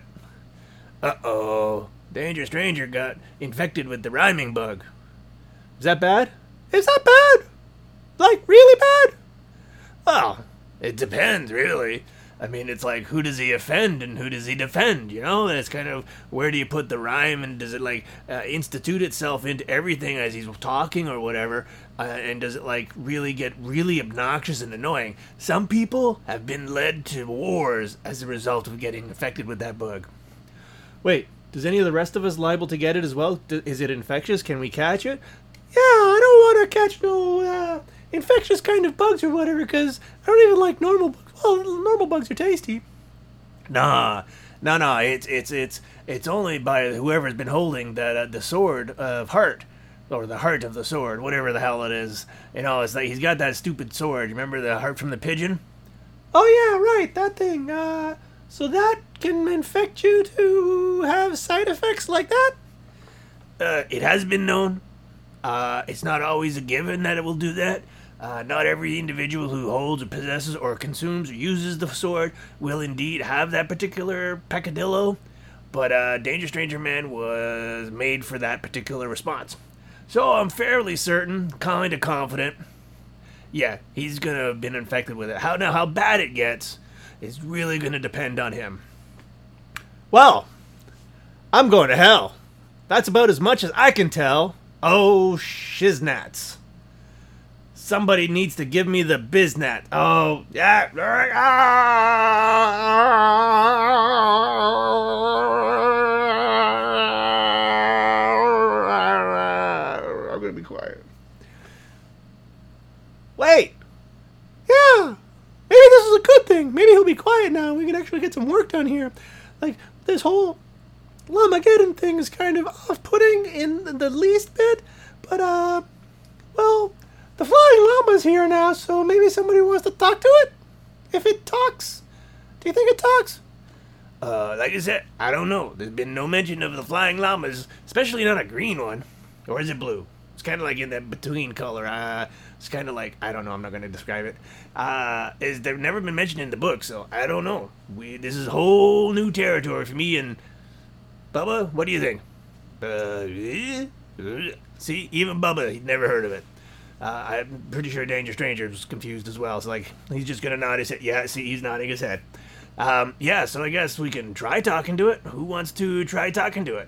oh. Danger Stranger got infected with the rhyming bug. Is that bad? Is that bad? Like, really bad? Well, it depends, really. I mean, it's like, who does he offend and who does he defend, you know? And it's kind of, where do you put the rhyme, and does it, like, uh, institute itself into everything as he's talking or whatever? Uh, and does it, like, really get really obnoxious and annoying? Some people have been led to wars as a result of getting infected with that bug. Wait. Does any of the rest of us liable to get it as well? D- is it infectious? Can we catch it? Yeah, I don't want to catch no uh, infectious kind of bugs or whatever, because I don't even like normal bugs. Well, normal bugs are tasty. Nah, no, no, it's it's it's it's only by whoever's been holding the uh, the sword of heart, or the heart of the sword, whatever the hell it is. You know, it's like he's got that stupid sword. You remember the heart from the pigeon? Oh yeah, right, that thing. Uh. So that can infect you to have side effects like that? Uh, it has been known. Uh, it's not always a given that it will do that. Uh, not every individual who holds or possesses or consumes or uses the sword will indeed have that particular peccadillo. But uh, Danger Stranger Man was made for that particular response. So I'm fairly certain, kind of confident, yeah, he's going to have been infected with it. How now, how bad it gets is really going to depend on him. Well, I'm going to hell. That's about as much as I can tell. Oh, shiznats. Somebody needs to give me the biznat. Oh, yeah. I'm going to be quiet. Wait. Yeah. Maybe this is a good thing. Maybe he'll be quiet now. We can actually get some work done here. Like, this whole Llamageddon thing is kind of off-putting in the least bit. But, uh, well, the flying llama's here now, so maybe somebody wants to talk to it? If it talks. Do you think it talks? Uh, like I said, I don't know. There's been no mention of the flying llamas, especially not a green one. Or is it blue? It's kind of like in that between color. Uh, it's kind of like, I don't know, I'm not going to describe it. Uh, is they've never been mentioned in the book, so I don't know. We This is whole new territory for me and... Bubba, what do you think? Uh, see, even Bubba, he'd never heard of it. Uh, I'm pretty sure Danger Stranger was confused as well. It's like, he's just going to nod his head. Yeah, see, he's nodding his head. Um, yeah, so I guess we can try talking to it. Who wants to try talking to it?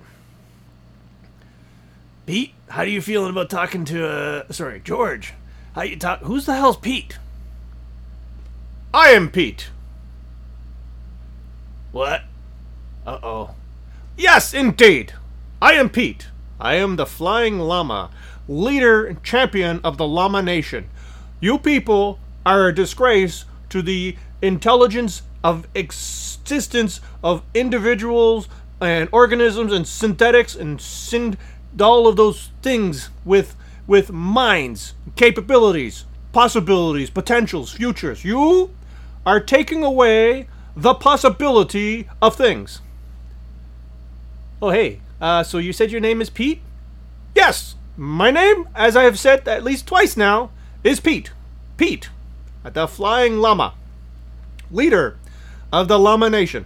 Pete, how do you feeling about talking to, uh, sorry, George? How you talk? Who's the hell's Pete? I am Pete. What? Uh-oh. Yes, indeed. I am Pete. I am the Flying Llama, leader and champion of the Llama Nation. You people are a disgrace to the intelligence of existence of individuals and organisms and synthetics and syn- all of those things with with minds, capabilities, possibilities, potentials, futures. You are taking away the possibility of things. Oh, hey, uh, so you said your name is Pete? Yes, my name, as I have said at least twice now, is Pete. Pete, the Flying Llama, leader of the Llama Nation.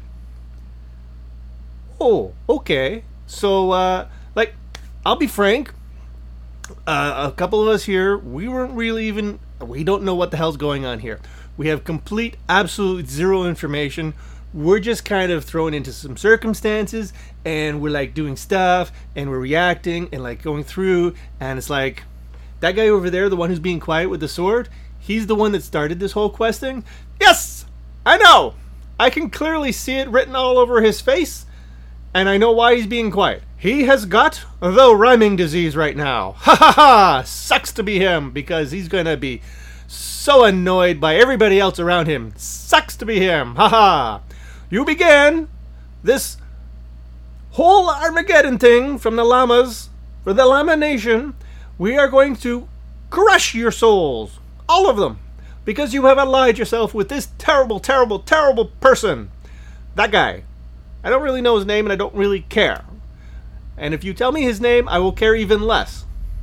Oh, okay. So, uh, like, I'll be frank. Uh, a couple of us here, we weren't really even, we don't know what the hell's going on here. We have complete, absolute zero information. We're just kind of thrown into some circumstances, and we're like doing stuff, and we're reacting, and like going through, and it's like, that guy over there, the one who's being quiet with the sword, he's the one that started this whole questing? Yes! I know! I can clearly see it written all over his face, and I know why he's being quiet. He has got the rhyming disease right now. Ha ha ha! Sucks to be him, because he's gonna be so annoyed by everybody else around him. Sucks to be him. Ha ha! You began this whole Armageddon thing from the llamas, for the Llama Nation. We are going to crush your souls. All of them. Because you have allied yourself with this terrible, terrible, terrible person. That guy. I don't really know his name and I don't really care. And if you tell me his name, I will care even less.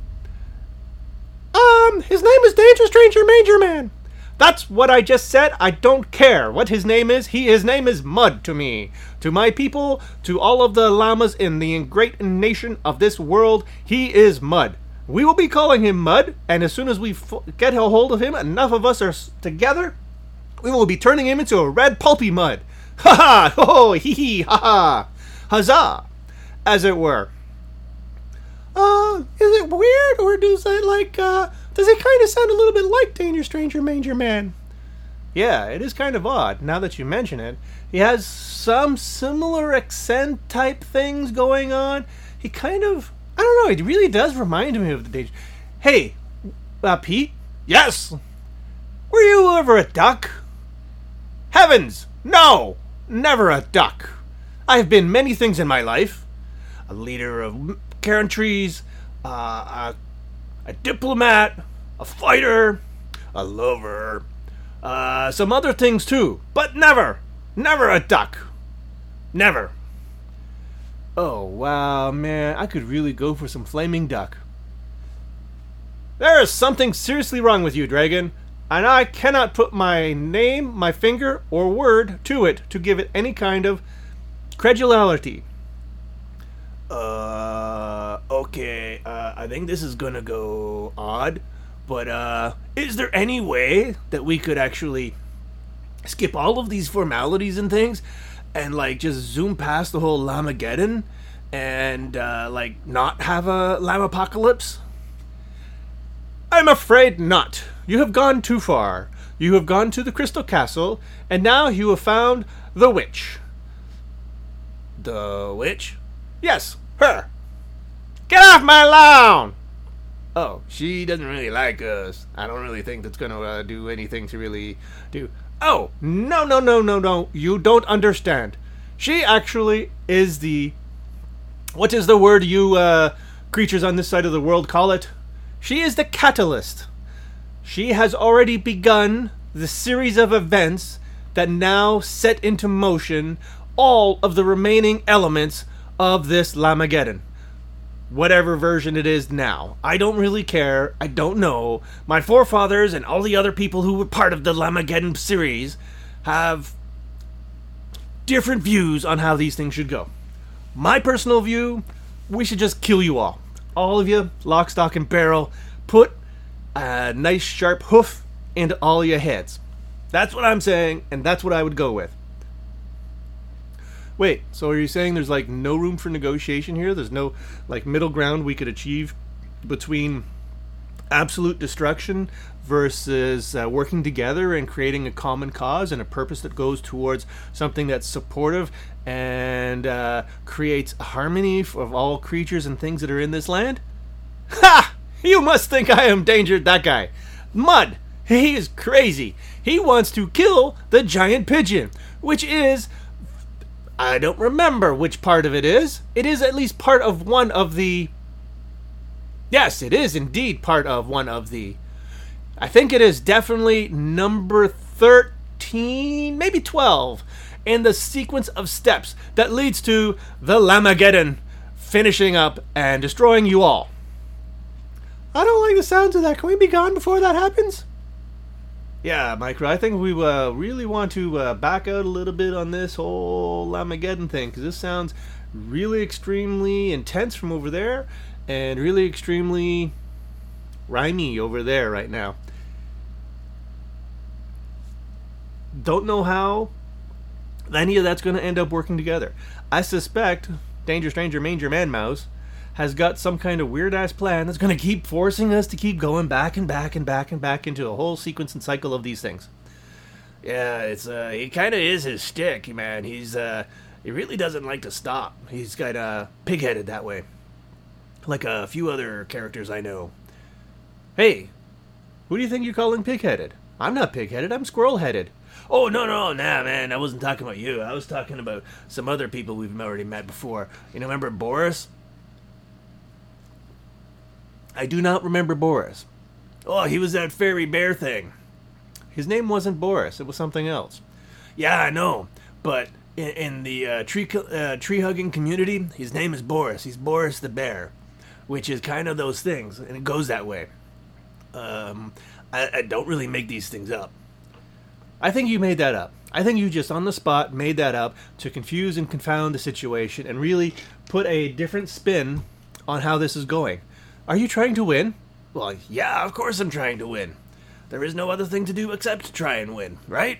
Um, his name is Danger Stranger Major Man. That's what I just said. I don't care what his name is. He, his name is Mud to me. To my people, to all of the llamas in the great nation of this world, he is Mud. We will be calling him Mud, and as soon as we f- get a hold of him, enough of us are s- together, we will be turning him into a red pulpy mud. Ha ha! Ho! Hee hee! Ha ha! Huzzah! As it were. Uh, is it weird, or does it like, uh, does it kind of sound a little bit like Danger Stranger Manger Man? Yeah, it is kind of odd, now that you mention it. He has some similar accent type things going on. He kind of, I don't know, it really does remind me of the Danger. Hey, uh, Pete? Yes! Were you ever a duck? Heavens! No! Never a duck. I've been many things in my life. A leader of countries, uh, a, a diplomat, a fighter, a lover, uh, some other things too, but never, never a duck. Never. Oh, wow, man, I could really go for some flaming duck. There is something seriously wrong with you, Dragon, and I cannot put my name, my finger, or word to it to give it any kind of credulity. Uh, okay, uh, I think this is gonna go odd, but, uh, is there any way that we could actually skip all of these formalities and things and, like, just zoom past the whole Llamageddon and, uh, like, not have a Llamapocalypse? I'm afraid not. You have gone too far. You have gone to the Crystal Castle, and now you have found the witch. The witch? Yes, her. Get off my lawn! Oh, she doesn't really like us. I don't really think that's gonna uh, do anything to really do. Oh, no, no, no, no, no. You don't understand. She actually is the... What is the word you uh, creatures on this side of the world call it? She is the catalyst. She has already begun the series of events that now set into motion all of the remaining elements of this Llamageddon. Whatever version it is now. I don't really care. I don't know. My forefathers and all the other people who were part of the Llamageddon series have different views on how these things should go. My personal view, we should just kill you all. All of you, lock, stock, and barrel. Put a nice sharp hoof into all your heads. That's what I'm saying, and that's what I would go with. Wait, so are you saying there's, like, no room for negotiation here? There's no, like, middle ground we could achieve between absolute destruction versus uh, working together and creating a common cause and a purpose that goes towards something that's supportive and uh, creates harmony of all creatures and things that are in this land? Ha! You must think I am Danger, that guy. Mud, he is crazy. He wants to kill the giant pigeon, which is... I don't remember which part of it is. It is at least part of one of the... Yes, it is indeed part of one of the... I think it is definitely number thirteen, maybe twelve, in the sequence of steps that leads to the Llamageddon finishing up and destroying you all. I don't like the sounds of that. Can we be gone before that happens? Yeah, Micro, I think we uh, really want to uh, back out a little bit on this whole Llamageddon thing, because this sounds really extremely intense from over there, and really extremely rhymey over there right now. Don't know how any of that's going to end up working together. I suspect Danger Stranger Manger Man Mouse has got some kind of weird-ass plan that's going to keep forcing us to keep going back and back and back and back into a whole sequence and cycle of these things. Yeah, it's, uh, he kind of is his shtick, man. He's, uh, he really doesn't like to stop. He's kind of pig-headed that way. Like a few other characters I know. Hey, who do you think you're calling pig-headed? I'm not pig-headed, I'm squirrel-headed. Oh, no, no, nah, man, I wasn't talking about you. I was talking about some other people we've already met before. You know, remember Boris? I do not remember Boris. Oh, he was that fairy bear thing. His name wasn't Boris, it was something else. Yeah, I know, but in, in the uh, tree uh, tree-hugging community, his name is Boris. He's Boris the Bear, which is kind of those things, and it goes that way. Um, I, I don't really make these things up. I think you made that up. I think you just on the spot made that up to confuse and confound the situation and really put a different spin on how this is going. Are you trying to win? Well, yeah, of course I'm trying to win. There is no other thing to do except to try and win, right?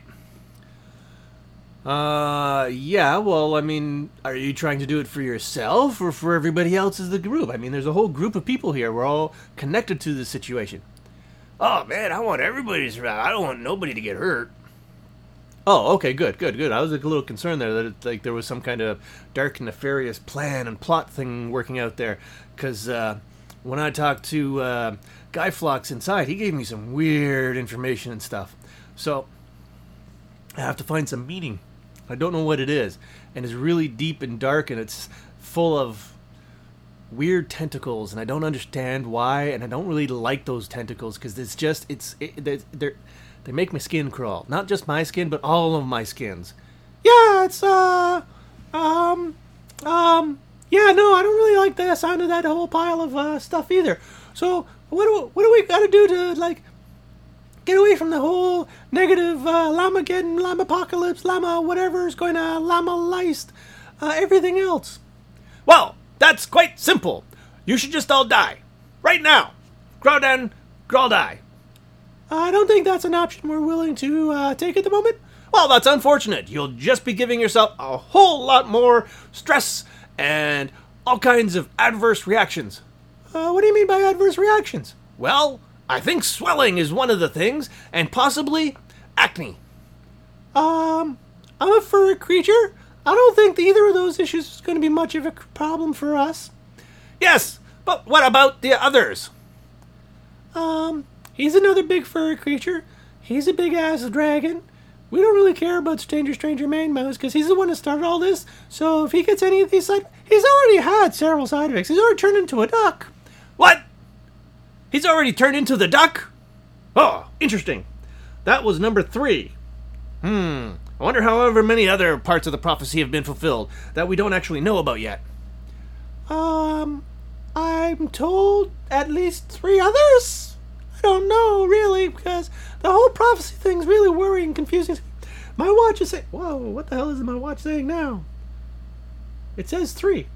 Uh, yeah, well, I mean, are you trying to do it for yourself or for everybody else as the group? I mean, there's a whole group of people here. We're all connected to this situation. Oh, man, I want everybody to survive. I don't want nobody to get hurt. Oh, okay, good, good, good. I was a little concerned there that it, like there was some kind of dark, nefarious plan and plot thing working out there. Because uh, when I talked to uh, Guy Flox inside, he gave me some weird information and stuff. So I have to find some meaning. I don't know what it is. And it's really deep and dark, and it's full of weird tentacles, and I don't understand why, and I don't really like those tentacles, because it's just, it's, it, they're, they're, they make my skin crawl. Not just my skin, but all of my skins. Yeah, it's, uh, um, um, yeah, no, I don't really like the sound of that whole pile of, uh, stuff either. So, what do, what do we gotta do to, like, get away from the whole negative, uh, Llamageddon, Llama-apocalypse, Llama whatever is going to Llama-lice, uh, everything else? Well, that's quite simple. You should just all die. Right now. Grawdan, Grawl die. I don't think that's an option we're willing to uh, take at the moment. Well, that's unfortunate. You'll just be giving yourself a whole lot more stress and all kinds of adverse reactions. Uh, what do you mean by adverse reactions? Well, I think swelling is one of the things, and possibly acne. Um, I'm a furry creature. I don't think either of those issues is going to be much of a problem for us. Yes, but what about the others? Um, he's another big furry creature. He's a big-ass dragon. We don't really care about Stranger Stranger Man Mouse because he's the one that started all this. So if he gets any of these side... He's already had several side effects. He's already turned into a duck. What? He's already turned into the duck? Oh, interesting. That was number three. Hmm... I wonder however many other parts of the prophecy have been fulfilled that we don't actually know about yet. Um, I'm told at least three others? I don't know, really, because the whole prophecy thing's really worrying and confusing. My watch is saying... Whoa, what the hell is my watch saying now? It says three.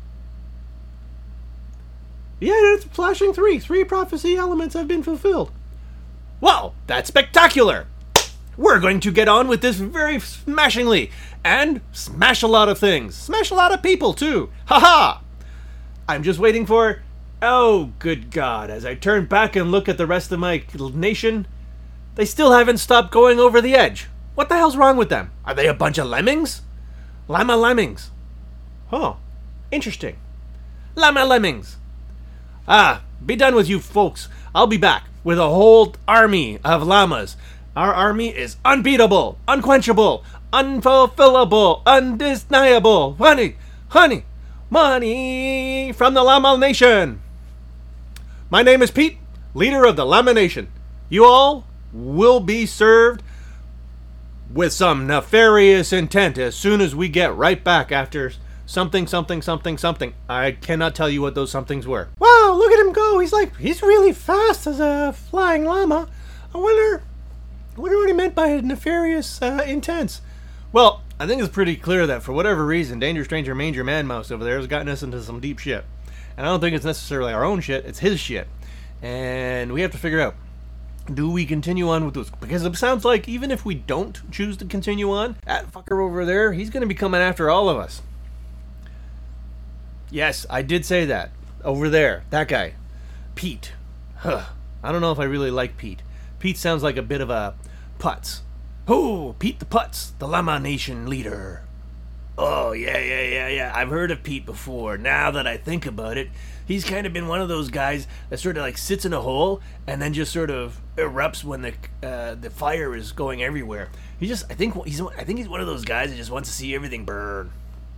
Yeah, it's flashing three. Three prophecy elements have been fulfilled. Wow, that's spectacular! We're going to get on with this very smashingly. And smash a lot of things. Smash a lot of people, too. Ha-ha! I'm just waiting for... Oh, good God. As I turn back and look at the rest of my nation, they still haven't stopped going over the edge. What the hell's wrong with them? Are they a bunch of lemmings? Llama lemmings. Huh. Interesting. Llama lemmings. Ah, be done with you folks. I'll be back with a whole army of llamas. Our army is unbeatable, unquenchable, unfulfillable, undeniable. Honey, honey, money from the Llama Nation. My name is Pete, leader of the Llama Nation. You all will be served with some nefarious intent as soon as we get right back after something, something, something, something. I cannot tell you what those somethings were. Wow, look at him go. He's like, he's really fast as a flying llama. I wonder... I wonder what he meant by nefarious uh, intents. Well, I think it's pretty clear that for whatever reason, Danger Stranger Manger Man Mouse over there has gotten us into some deep shit. And I don't think it's necessarily our own shit, it's his shit. And we have to figure out, do we continue on with this? Because it sounds like even if we don't choose to continue on, that fucker over there, he's going to be coming after all of us. Yes, I did say that. over there, that guy, Pete. Huh. I don't know if I really like Pete. Pete sounds like a bit of a putz. Oh, Pete the Putz, the Llama Nation leader. Oh, yeah, yeah, yeah, yeah. I've heard of Pete before. Now that I think about it, he's kind of been one of those guys that sort of like sits in a hole and then just sort of erupts when the uh, the fire is going everywhere. He just, I think he's, I think he's one of those guys that just wants to see everything burn.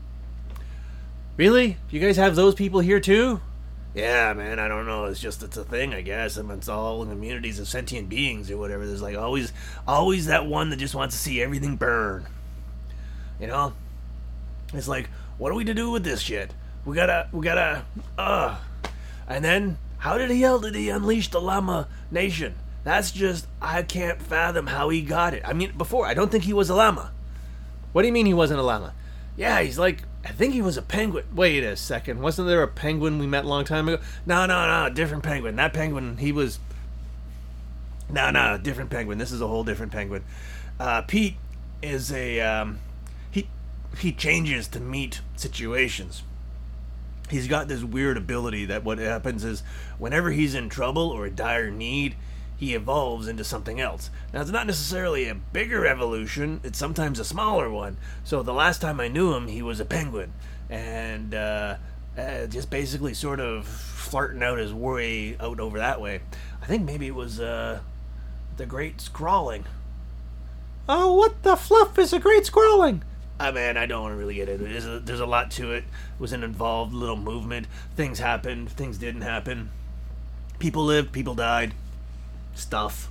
Really? You guys have those people here too? Yeah, man, I don't know. It's just, it's a thing, I guess. I mean, it's all communities of sentient beings or whatever. There's like always, always that one that just wants to see everything burn. You know? It's like, what are we to do with this shit? We gotta, we gotta, uh. And then, how did he, hell did he unleash the Llama Nation? That's just, I can't fathom how he got it. I mean, before, I don't think he was a llama. What do you mean he wasn't a llama? Yeah, he's like, I think he was a penguin. Wait a second. Wasn't there a penguin we met a long time ago? No, no, no. Different penguin. That penguin, he was... No, no. Different penguin. This is a whole different penguin. Uh, Pete is a... Um, he, he changes to meet situations. He's got this weird ability that what happens is whenever he's in trouble or a dire need, he evolves into something else. Now, it's not necessarily a bigger evolution, it's sometimes a smaller one. So the last time I knew him, he was a penguin. And uh, uh, just basically sort of flirting out his way out over that way. I think maybe it was uh, the Great Scrawling. Oh, what the fluff is a Great Scrawling? Ah, man, I don't want to really get into it. There's a, there's a lot to it. It was an involved little movement. Things happened, things didn't happen. People lived, people died. Stuff.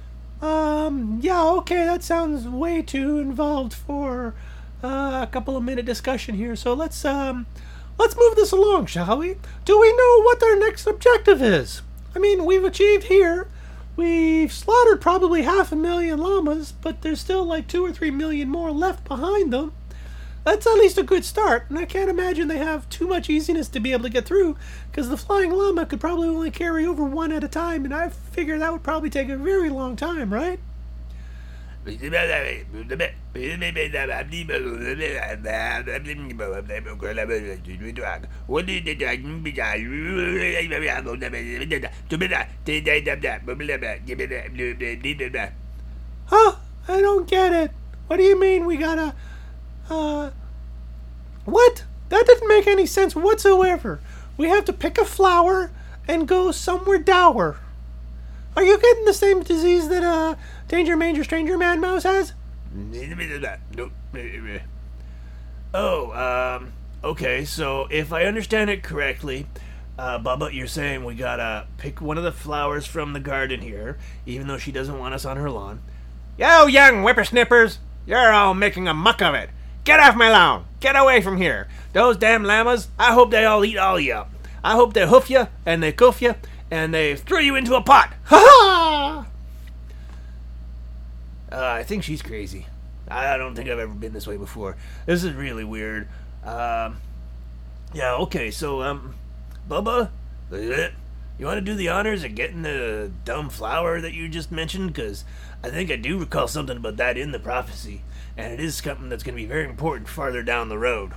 Um, yeah, okay, that sounds way too involved for uh, a couple of minute discussion here. So let's, um, let's move this along, shall we? Do we know what their next objective is? I mean, we've achieved here. We've slaughtered probably half a million llamas, but there's still like two or three million more left behind them. That's at least a good start, and I can't imagine they have too much easiness to be able to get through, because the flying llama could probably only carry over one at a time, and I figure that would probably take a very long time, right? Huh? I don't get it. What do you mean we gotta... Uh... What? That didn't make any sense whatsoever. We have to pick a flower and go somewhere dour. Are you getting the same disease that uh Danger Manger Stranger Man Mouse has? Oh, um, okay, so if I understand it correctly, uh, Bubba, you're saying we gotta pick one of the flowers from the garden here, even though she doesn't want us on her lawn. Yo, young whippersnippers! You're all making a muck of it! Get off my lawn! Get away from here! Those damn llamas, I hope they all eat all you up. I hope they hoof you, and they coof you, and they throw you into a pot. Ha ha! Uh, I think she's crazy. I don't think I've ever been this way before. This is really weird. Um, yeah, okay, so, um, Bubba, you want to do the honors of getting the dumb flower that you just mentioned? Because I think I do recall something about that in the prophecy, and it is something that's going to be very important farther down the road.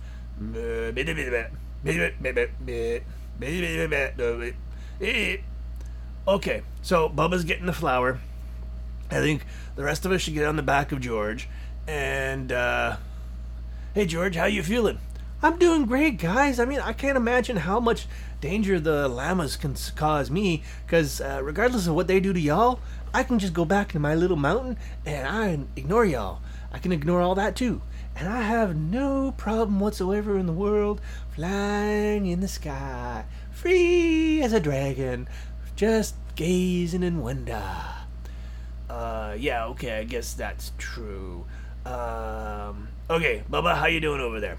Okay, so Bubba's getting the flower. I think the rest of us should get on the back of George. And, uh... hey, George, how you feeling? I'm doing great, guys. I mean, I can't imagine how much danger the llamas can cause me. Because, uh, regardless of what they do to y'all, I can just go back to my little mountain and I ignore y'all. I can ignore all that, too. And I have no problem whatsoever in the world flying in the sky, free as a dragon, just gazing in wonder. Uh, yeah, okay, I guess that's true. Um, okay, Bubba, how you doing over there?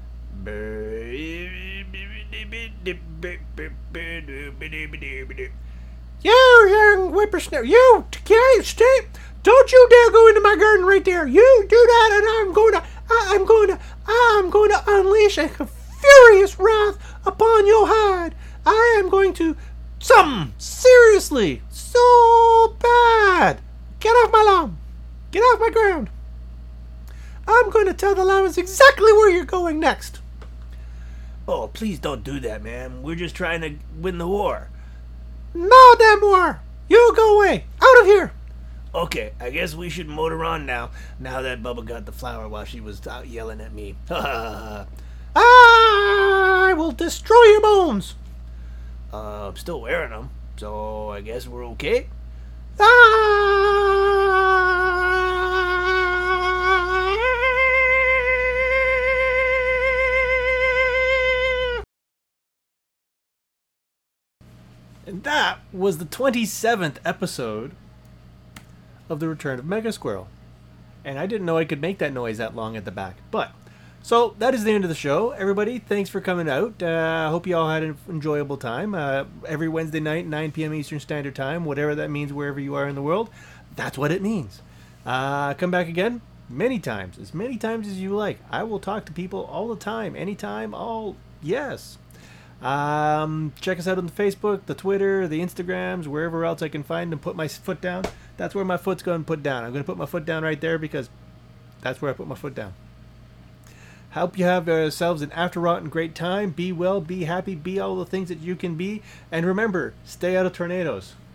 You young whippersnapper, you, can you stay? Don't you dare go into my garden right there. You do that and I'm going to, I'm going to, I'm going to unleash a furious wrath upon your hide. I am going to, something, seriously, so bad. Get off my lawn. Get off my ground. I'm going to tell the llamas exactly where you're going next. Oh, please don't do that, man. We're just trying to win the war. No damn war! You go away! Out of here! Okay, I guess we should motor on now, now that Bubba got the flower while she was out yelling at me. I will destroy your bones! Uh, I'm still wearing them, so I guess we're okay? And that was the twenty-seventh episode of The Return of Mega Squirrel. And I didn't know I could make that noise that long at the back. But, so that is the end of the show. Everybody, thanks for coming out. I uh, hope you all had an enjoyable time. Uh, every Wednesday night, nine p.m. Eastern Standard Time, whatever that means wherever you are in the world, that's what it means. Uh, come back again many times, as many times as you like. I will talk to people all the time, anytime, all, yes. Um, check us out on the Facebook, the Twitter, the Instagrams, wherever else I can find and put my foot down. That's where my foot's going to put down. I'm going to put my foot down right there because that's where I put my foot down. Hope you have yourselves an after-rotten great time. Be well, be happy, be all the things that you can be. And remember, stay out of tornadoes.